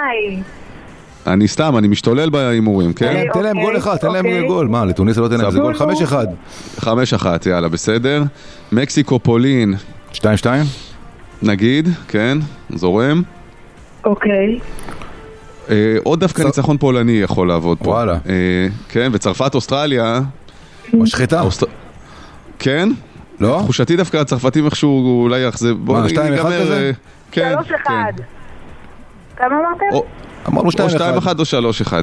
אני סתם, אני משתולל בהימורים, כן? תן להם גול אחד, תן להם גול. מה, לטוניסיה לא תן להם, זה גול חמש אחד. חמש אחת, יאללה, בסדר. מקסיקו פולין. שתיים שתיים? נגיד, כן, זורם. אוקיי. עוד דווקא ניצחון פולני יכול לעבוד פה. וואלה. כן, וצרפת אוסטרליה. משחטה. כן? לא? תחושתי דווקא הצרפתים איכשהו אולי יחזב. מה, שתיים אחד כזה? כן. שלוש אחד. כמה אמרתם? אמרנו שתיים אחד. או שתיים אחד או שלוש אחד.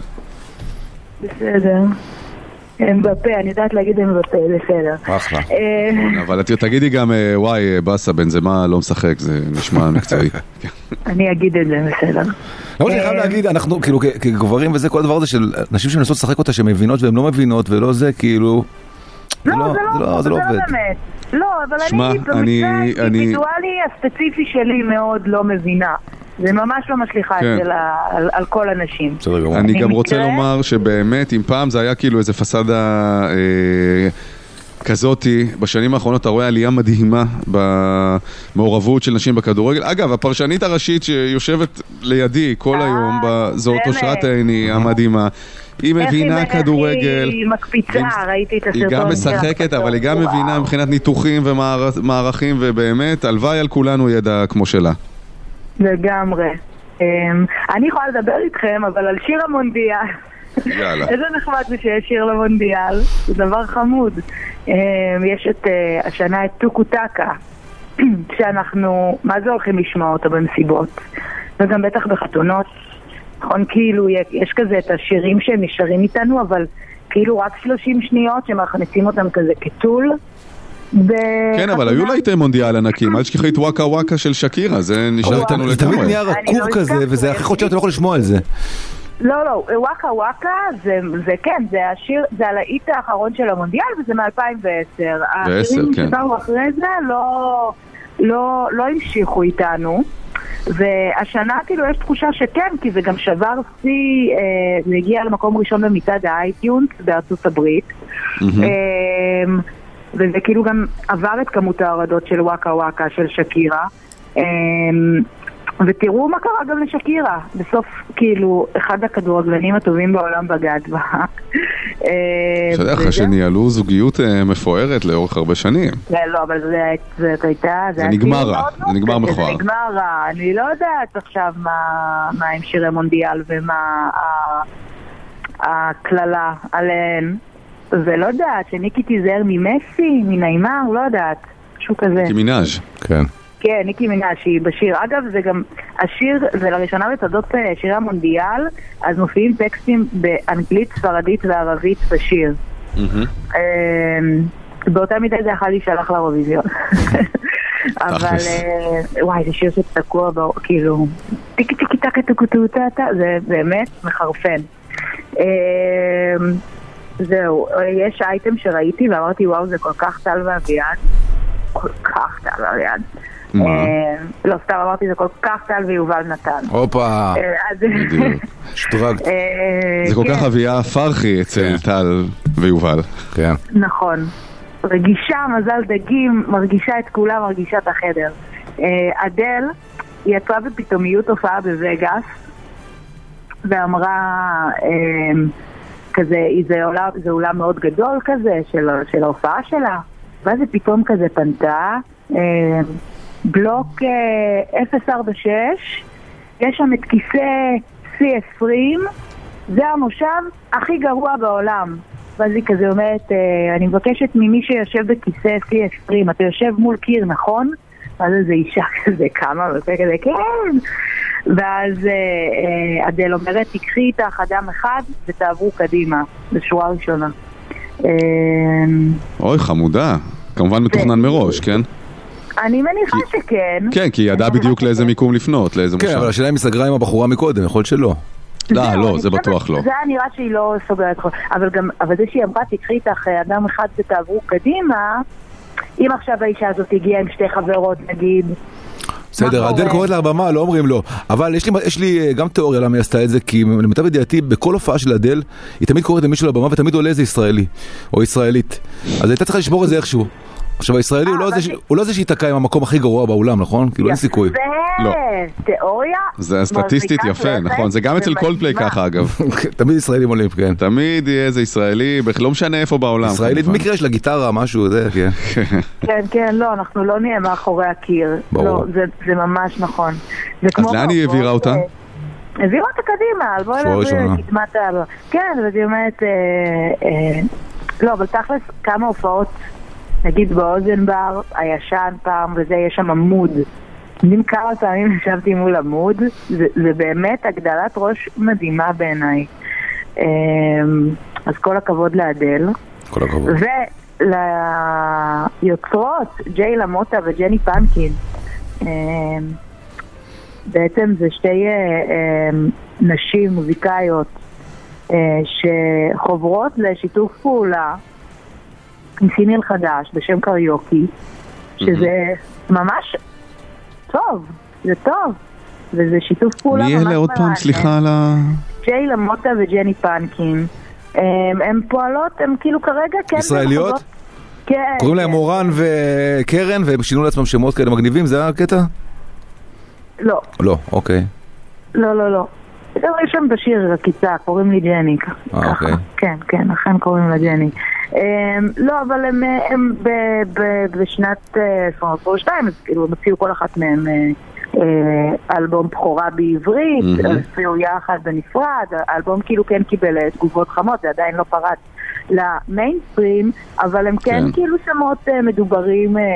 בסדר. הם בפה, אני יודעת להגיד הם בפה, בסדר. אחלה. אבל תגידי גם, וואי, בסה, בנזמה לא משחק, זה נשמע מקצועי. אני אגיד את זה, בסדר. למה שאני חייב להגיד, אנחנו כאילו כגברים וזה, כל הדבר הזה של נשים שמנסות לשחק אותה, שמבינות והן לא מבינות, ולא זה כאילו... לא, זה לא עובד. לא, אבל אני במקרה האינדיבידואלי הספציפי שלי מאוד לא מבינה. זה ממש לא משליחה על כל אנשים. אני גם רוצה לומר שבאמת, אם פעם זה היה כאילו איזה פסדה כזאתי, בשנים האחרונות אתה רואה עלייה מדהימה במעורבות של נשים בכדורגל. אגב, הפרשנית הראשית שיושבת לידי כל היום, זאת אושרת עיני המדהימה. היא מבינה כדורגל. היא מקפיצה, ראיתי את הסרטון. היא גם משחקת, אבל היא גם מבינה מבחינת ניתוחים ומערכים, ובאמת, הלוואי על כולנו ידע כמו שלה. לגמרי. אני יכולה לדבר איתכם, אבל על שיר המונדיאל. יאללה. איזה נחמד זה שיש שיר למונדיאל, זה דבר חמוד. יש את השנה את טוקו טקה. שאנחנו, מה זה הולכים לשמוע אותו במסיבות, וגם בטח בחתונות, נכון, כאילו יש כזה את השירים שהם נשארים איתנו, אבל כאילו רק שלושים שניות שמכניסים אותם כזה כתול. כן, אבל היו להיטי מונדיאל ענקים, אל תשכחי את וואקה וואקה של שקירה, זה נשאר איתנו לגמרי. זה תמיד נהיה רקוב כזה, וזה אחרי חודשיים אתה לא יכול לשמוע על זה. לא, לא, וואקה וואקה זה, זה כן, זה השיר, זה הלהיט האחרון של המונדיאל, וזה מ-אלפיים ועשר. השירים שבאו אחרי זה לא, לא, לא המשיכו איתנו, והשנה כאילו יש תחושה שכן, כי זה גם שבר שיא, אה, זה הגיע למקום ראשון במצעד האייטיונס בארצות הברית, אה, וזה כאילו גם עבר את כמות ההורדות של וואקה וואקה של שקירה, אה, ותראו מה קרה גם לשקירה, בסוף כאילו אחד הכדורגלנים הטובים בעולם בגד בה. אתה יודע, אחרי שניהלו זוגיות מפוארת לאורך הרבה שנים. לא, אבל זה הייתה... זה נגמר רע, זה נגמר מכוער. זה נגמר רע, אני לא יודעת עכשיו מה עם שירי מונדיאל ומה הכללה עליהן, ולא יודעת, שניקי תיזהר ממסי, מניימר, לא יודעת, משהו כזה. ניקי מנאז', כן. כן, ניקי מנאז' שהיא בשיר. אגב, זה גם, השיר, זה לראשונה בתולדות שירי המונדיאל, אז מופיעים טקסטים באנגלית, ספרדית וערבית בשיר. באותה מידה זה יכול להישלח לאירוויזיון. אבל, וואי, זה שיר שתקוע, כאילו, טיקי טיקי טקה טקו טקו טקה, זה באמת מחרפן. זהו, יש אייטם שראיתי ואמרתי, וואו, זה כל כך טל ואביעד. כל כך טל ואביעד. לא, סתם אמרתי, זה כל כך טל ויובל נתן. הופה, שטרג. זה כל כך אביה פרחי אצל טל ויובל. נכון. רגישה, מזל דגים, מרגישה את כולה, מרגישה את החדר. אדל יצאה בפתאומיות הופעה בווגאס, ואמרה, כזה, זה עולם, זה עולם מאוד גדול כזה, של, של ההופעה שלה, ואז זה פתאום כזה פנתה, בלוק אפס ארבע שש, יש שם את כיסא סי עשרים, זה המושב הכי גרוע בעולם. ואז היא כזה אומרת, אני מבקשת ממי שיושב בכיסא סי עשרים, אתה יושב מול קיר, נכון? ואז איזו אישה כזה קמה וכזה, כן. ואז אדל אומרת, תקחי איתך אדם אחד ותעברו קדימה, בשורה ראשונה. אוי, חמודה. כמובן מתוכנן מראש, כן? אני מניחה שכן. כן, כי היא ידעה בדיוק לאיזה מיקום לפנות, לאיזה מושב. כן, אבל השאלה אם היא סגרה עם הבחורה מקודם, יכול להיות שלא. לא, לא, זה בטוח לא. זה נראה שהיא לא סוגרת. אבל גם, אבל זה שהיא אמרה, תקחי איתך אדם אחד ותעברו קדימה, אם עכשיו האישה הזאת הגיעה עם שתי חברות, נגיד... בסדר, עדן קוראת לה במה, לא אומרים לו. אבל יש לי, יש לי גם תיאוריה למה היא עשתה את זה, כי למיטב ידיעתי, בכל הופעה של עדל, היא תמיד קוראת למישהו לבמה ותמיד עולה איזה ישראלי, או ישראלית. אז הייתה צריכה לשבור את זה איכשהו. עכשיו, הישראלי הוא לא זה שהתעקע עם המקום הכי גרוע בעולם, נכון? כאילו אין סיכוי. לא. תיאוריה? זה סטטיסטית יפה, נכון. זה גם אצל קולפליי ככה, אגב. תמיד ישראלים עולים, כן. תמיד יהיה איזה ישראלי, לא משנה איפה בעולם. ישראלית במקרה יש לה גיטרה, משהו, זה, כן. כן, כן, לא, אנחנו לא נהיה מאחורי הקיר. ברור. זה ממש נכון. אז לאן היא העבירה אותה? העבירה אותה קדימה, בואי להעביר כתמת העבר. כן, וזה אומרת, לא, אבל תכלס כמה הופעות נגיד באוזן בר, הישן פעם, וזה, יש שם עמוד. יודעים כמה פעמים ישבתי מול עמוד, זה, זה באמת הגדלת ראש מדהימה בעיניי. אז כל הכבוד לאדל. כל הכבוד. וליוצרות, ג'יי למוטה וג'ני פנקין. בעצם זה שתי נשים מוזיקאיות שחוברות לשיתוף פעולה עם סיניל חדש בשם קריוקי, שזה ממש טוב, זה טוב, וזה שיתוף פעולה ממש מרענן. מי אלה עוד פעם, סליחה על ה... ג'יי למוטה וג'ני פנקין. הם פועלות, הם כאילו כרגע כן... ישראליות? כן. קוראים להם אורן וקרן, והם שינו לעצמם שמות כאלה מגניבים, זה הקטע? לא. לא, אוקיי. לא, לא, לא. יש שם בשיר רקיצה, קוראים לי ג'ני. אה, אוקיי. כן, כן, אכן קוראים לה ג'ני. לא, אבל הם בשנת עשרים ושתיים, אז כאילו הם הוציאו כל אחת מהם אלבום בכורה בעברית, הוציאו יחד בנפרד, האלבום כאילו כן קיבל תגובות חמות, זה עדיין לא פרץ למיינסטרים, אבל הם כן כאילו שמות מדוברים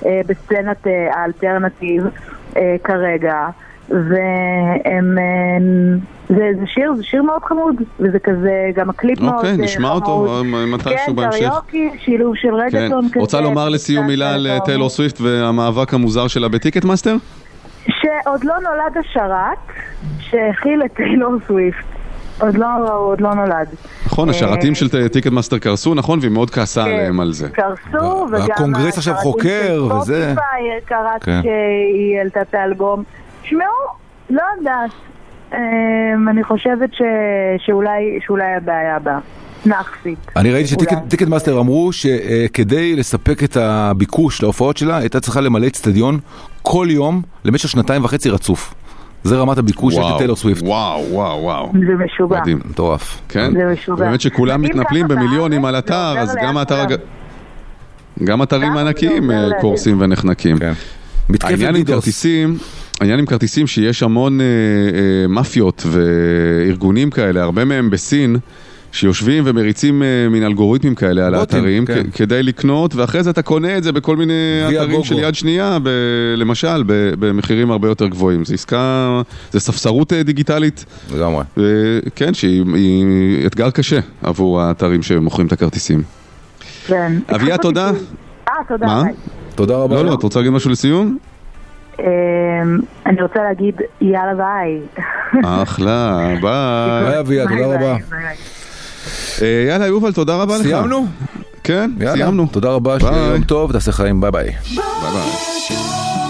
אה, בסצנת אה, האלטרנטיב אה, כרגע, והם... אה, זה, זה שיר, זה שיר מאוד חמוד, וזה כזה, גם הקליפ מאוד חמוד. אוקיי, נשמע אותו מתישהו בהמשך. כן, קריוקי, שילוב של רגטון כזה. רוצה לומר לסיום מילה על טיילור סוויפט והמאבק המוזר שלה בטיקט מאסטר? שעוד לא נולד השרת שהכיל את טיילור סוויפט. עוד לא, עוד לא נולד. נכון, השרתים של טיקט מאסטר קרסו, נכון, והיא מאוד כעסה עליהם על זה. קרסו, וגם הקונגרס עכשיו חוקר, וזה... קראת שהיא העלתה את האלבום. שמעו, לא יודעת. אני חושבת שאולי הבעיה הבאה. נחסית. אני ראיתי שטיקט מאסטר אמרו שכדי לספק את הביקוש להופעות שלה, הייתה צריכה למלא אצטדיון כל יום למשך שנתיים וחצי רצוף. זה רמת הביקוש של טיילור סוויפט. וואו, וואו, וואו. זה משוגע. מדהים, מטורף. כן? זה משוגע. באמת שכולם מתנפלים במיליונים על אתר, אז גם האתר... גם אתרים ענקיים קורסים ונחנקים. העניין עם כרטיסים, העניין עם כרטיסים שיש המון אה, אה, מאפיות וארגונים כאלה, הרבה מהם בסין, שיושבים ומריצים אה, מין אלגוריתמים כאלה על האתרים, כן. כ- כדי לקנות, ואחרי זה אתה קונה את זה בכל מיני אתרים גוגו. של יד שנייה, ב- למשל, ב- במחירים הרבה יותר גבוהים. זה עסקה, זה ספסרות אה, דיגיטלית. לגמרי. אה, כן, שהיא היא אתגר קשה עבור האתרים שמוכרים את הכרטיסים. כן. אביה, תודה. אה, תודה. מה? תודה רבה. לא, לא, את רוצה להגיד משהו לסיום? אני רוצה להגיד יאללה ביי. אחלה, ביי. ביי אביה, תודה רבה. יאללה יובל, תודה רבה לך. סיימנו? כן, סיימנו. תודה רבה, שיהיה יום טוב, תעשה חיים, ביי ביי. ביי ביי.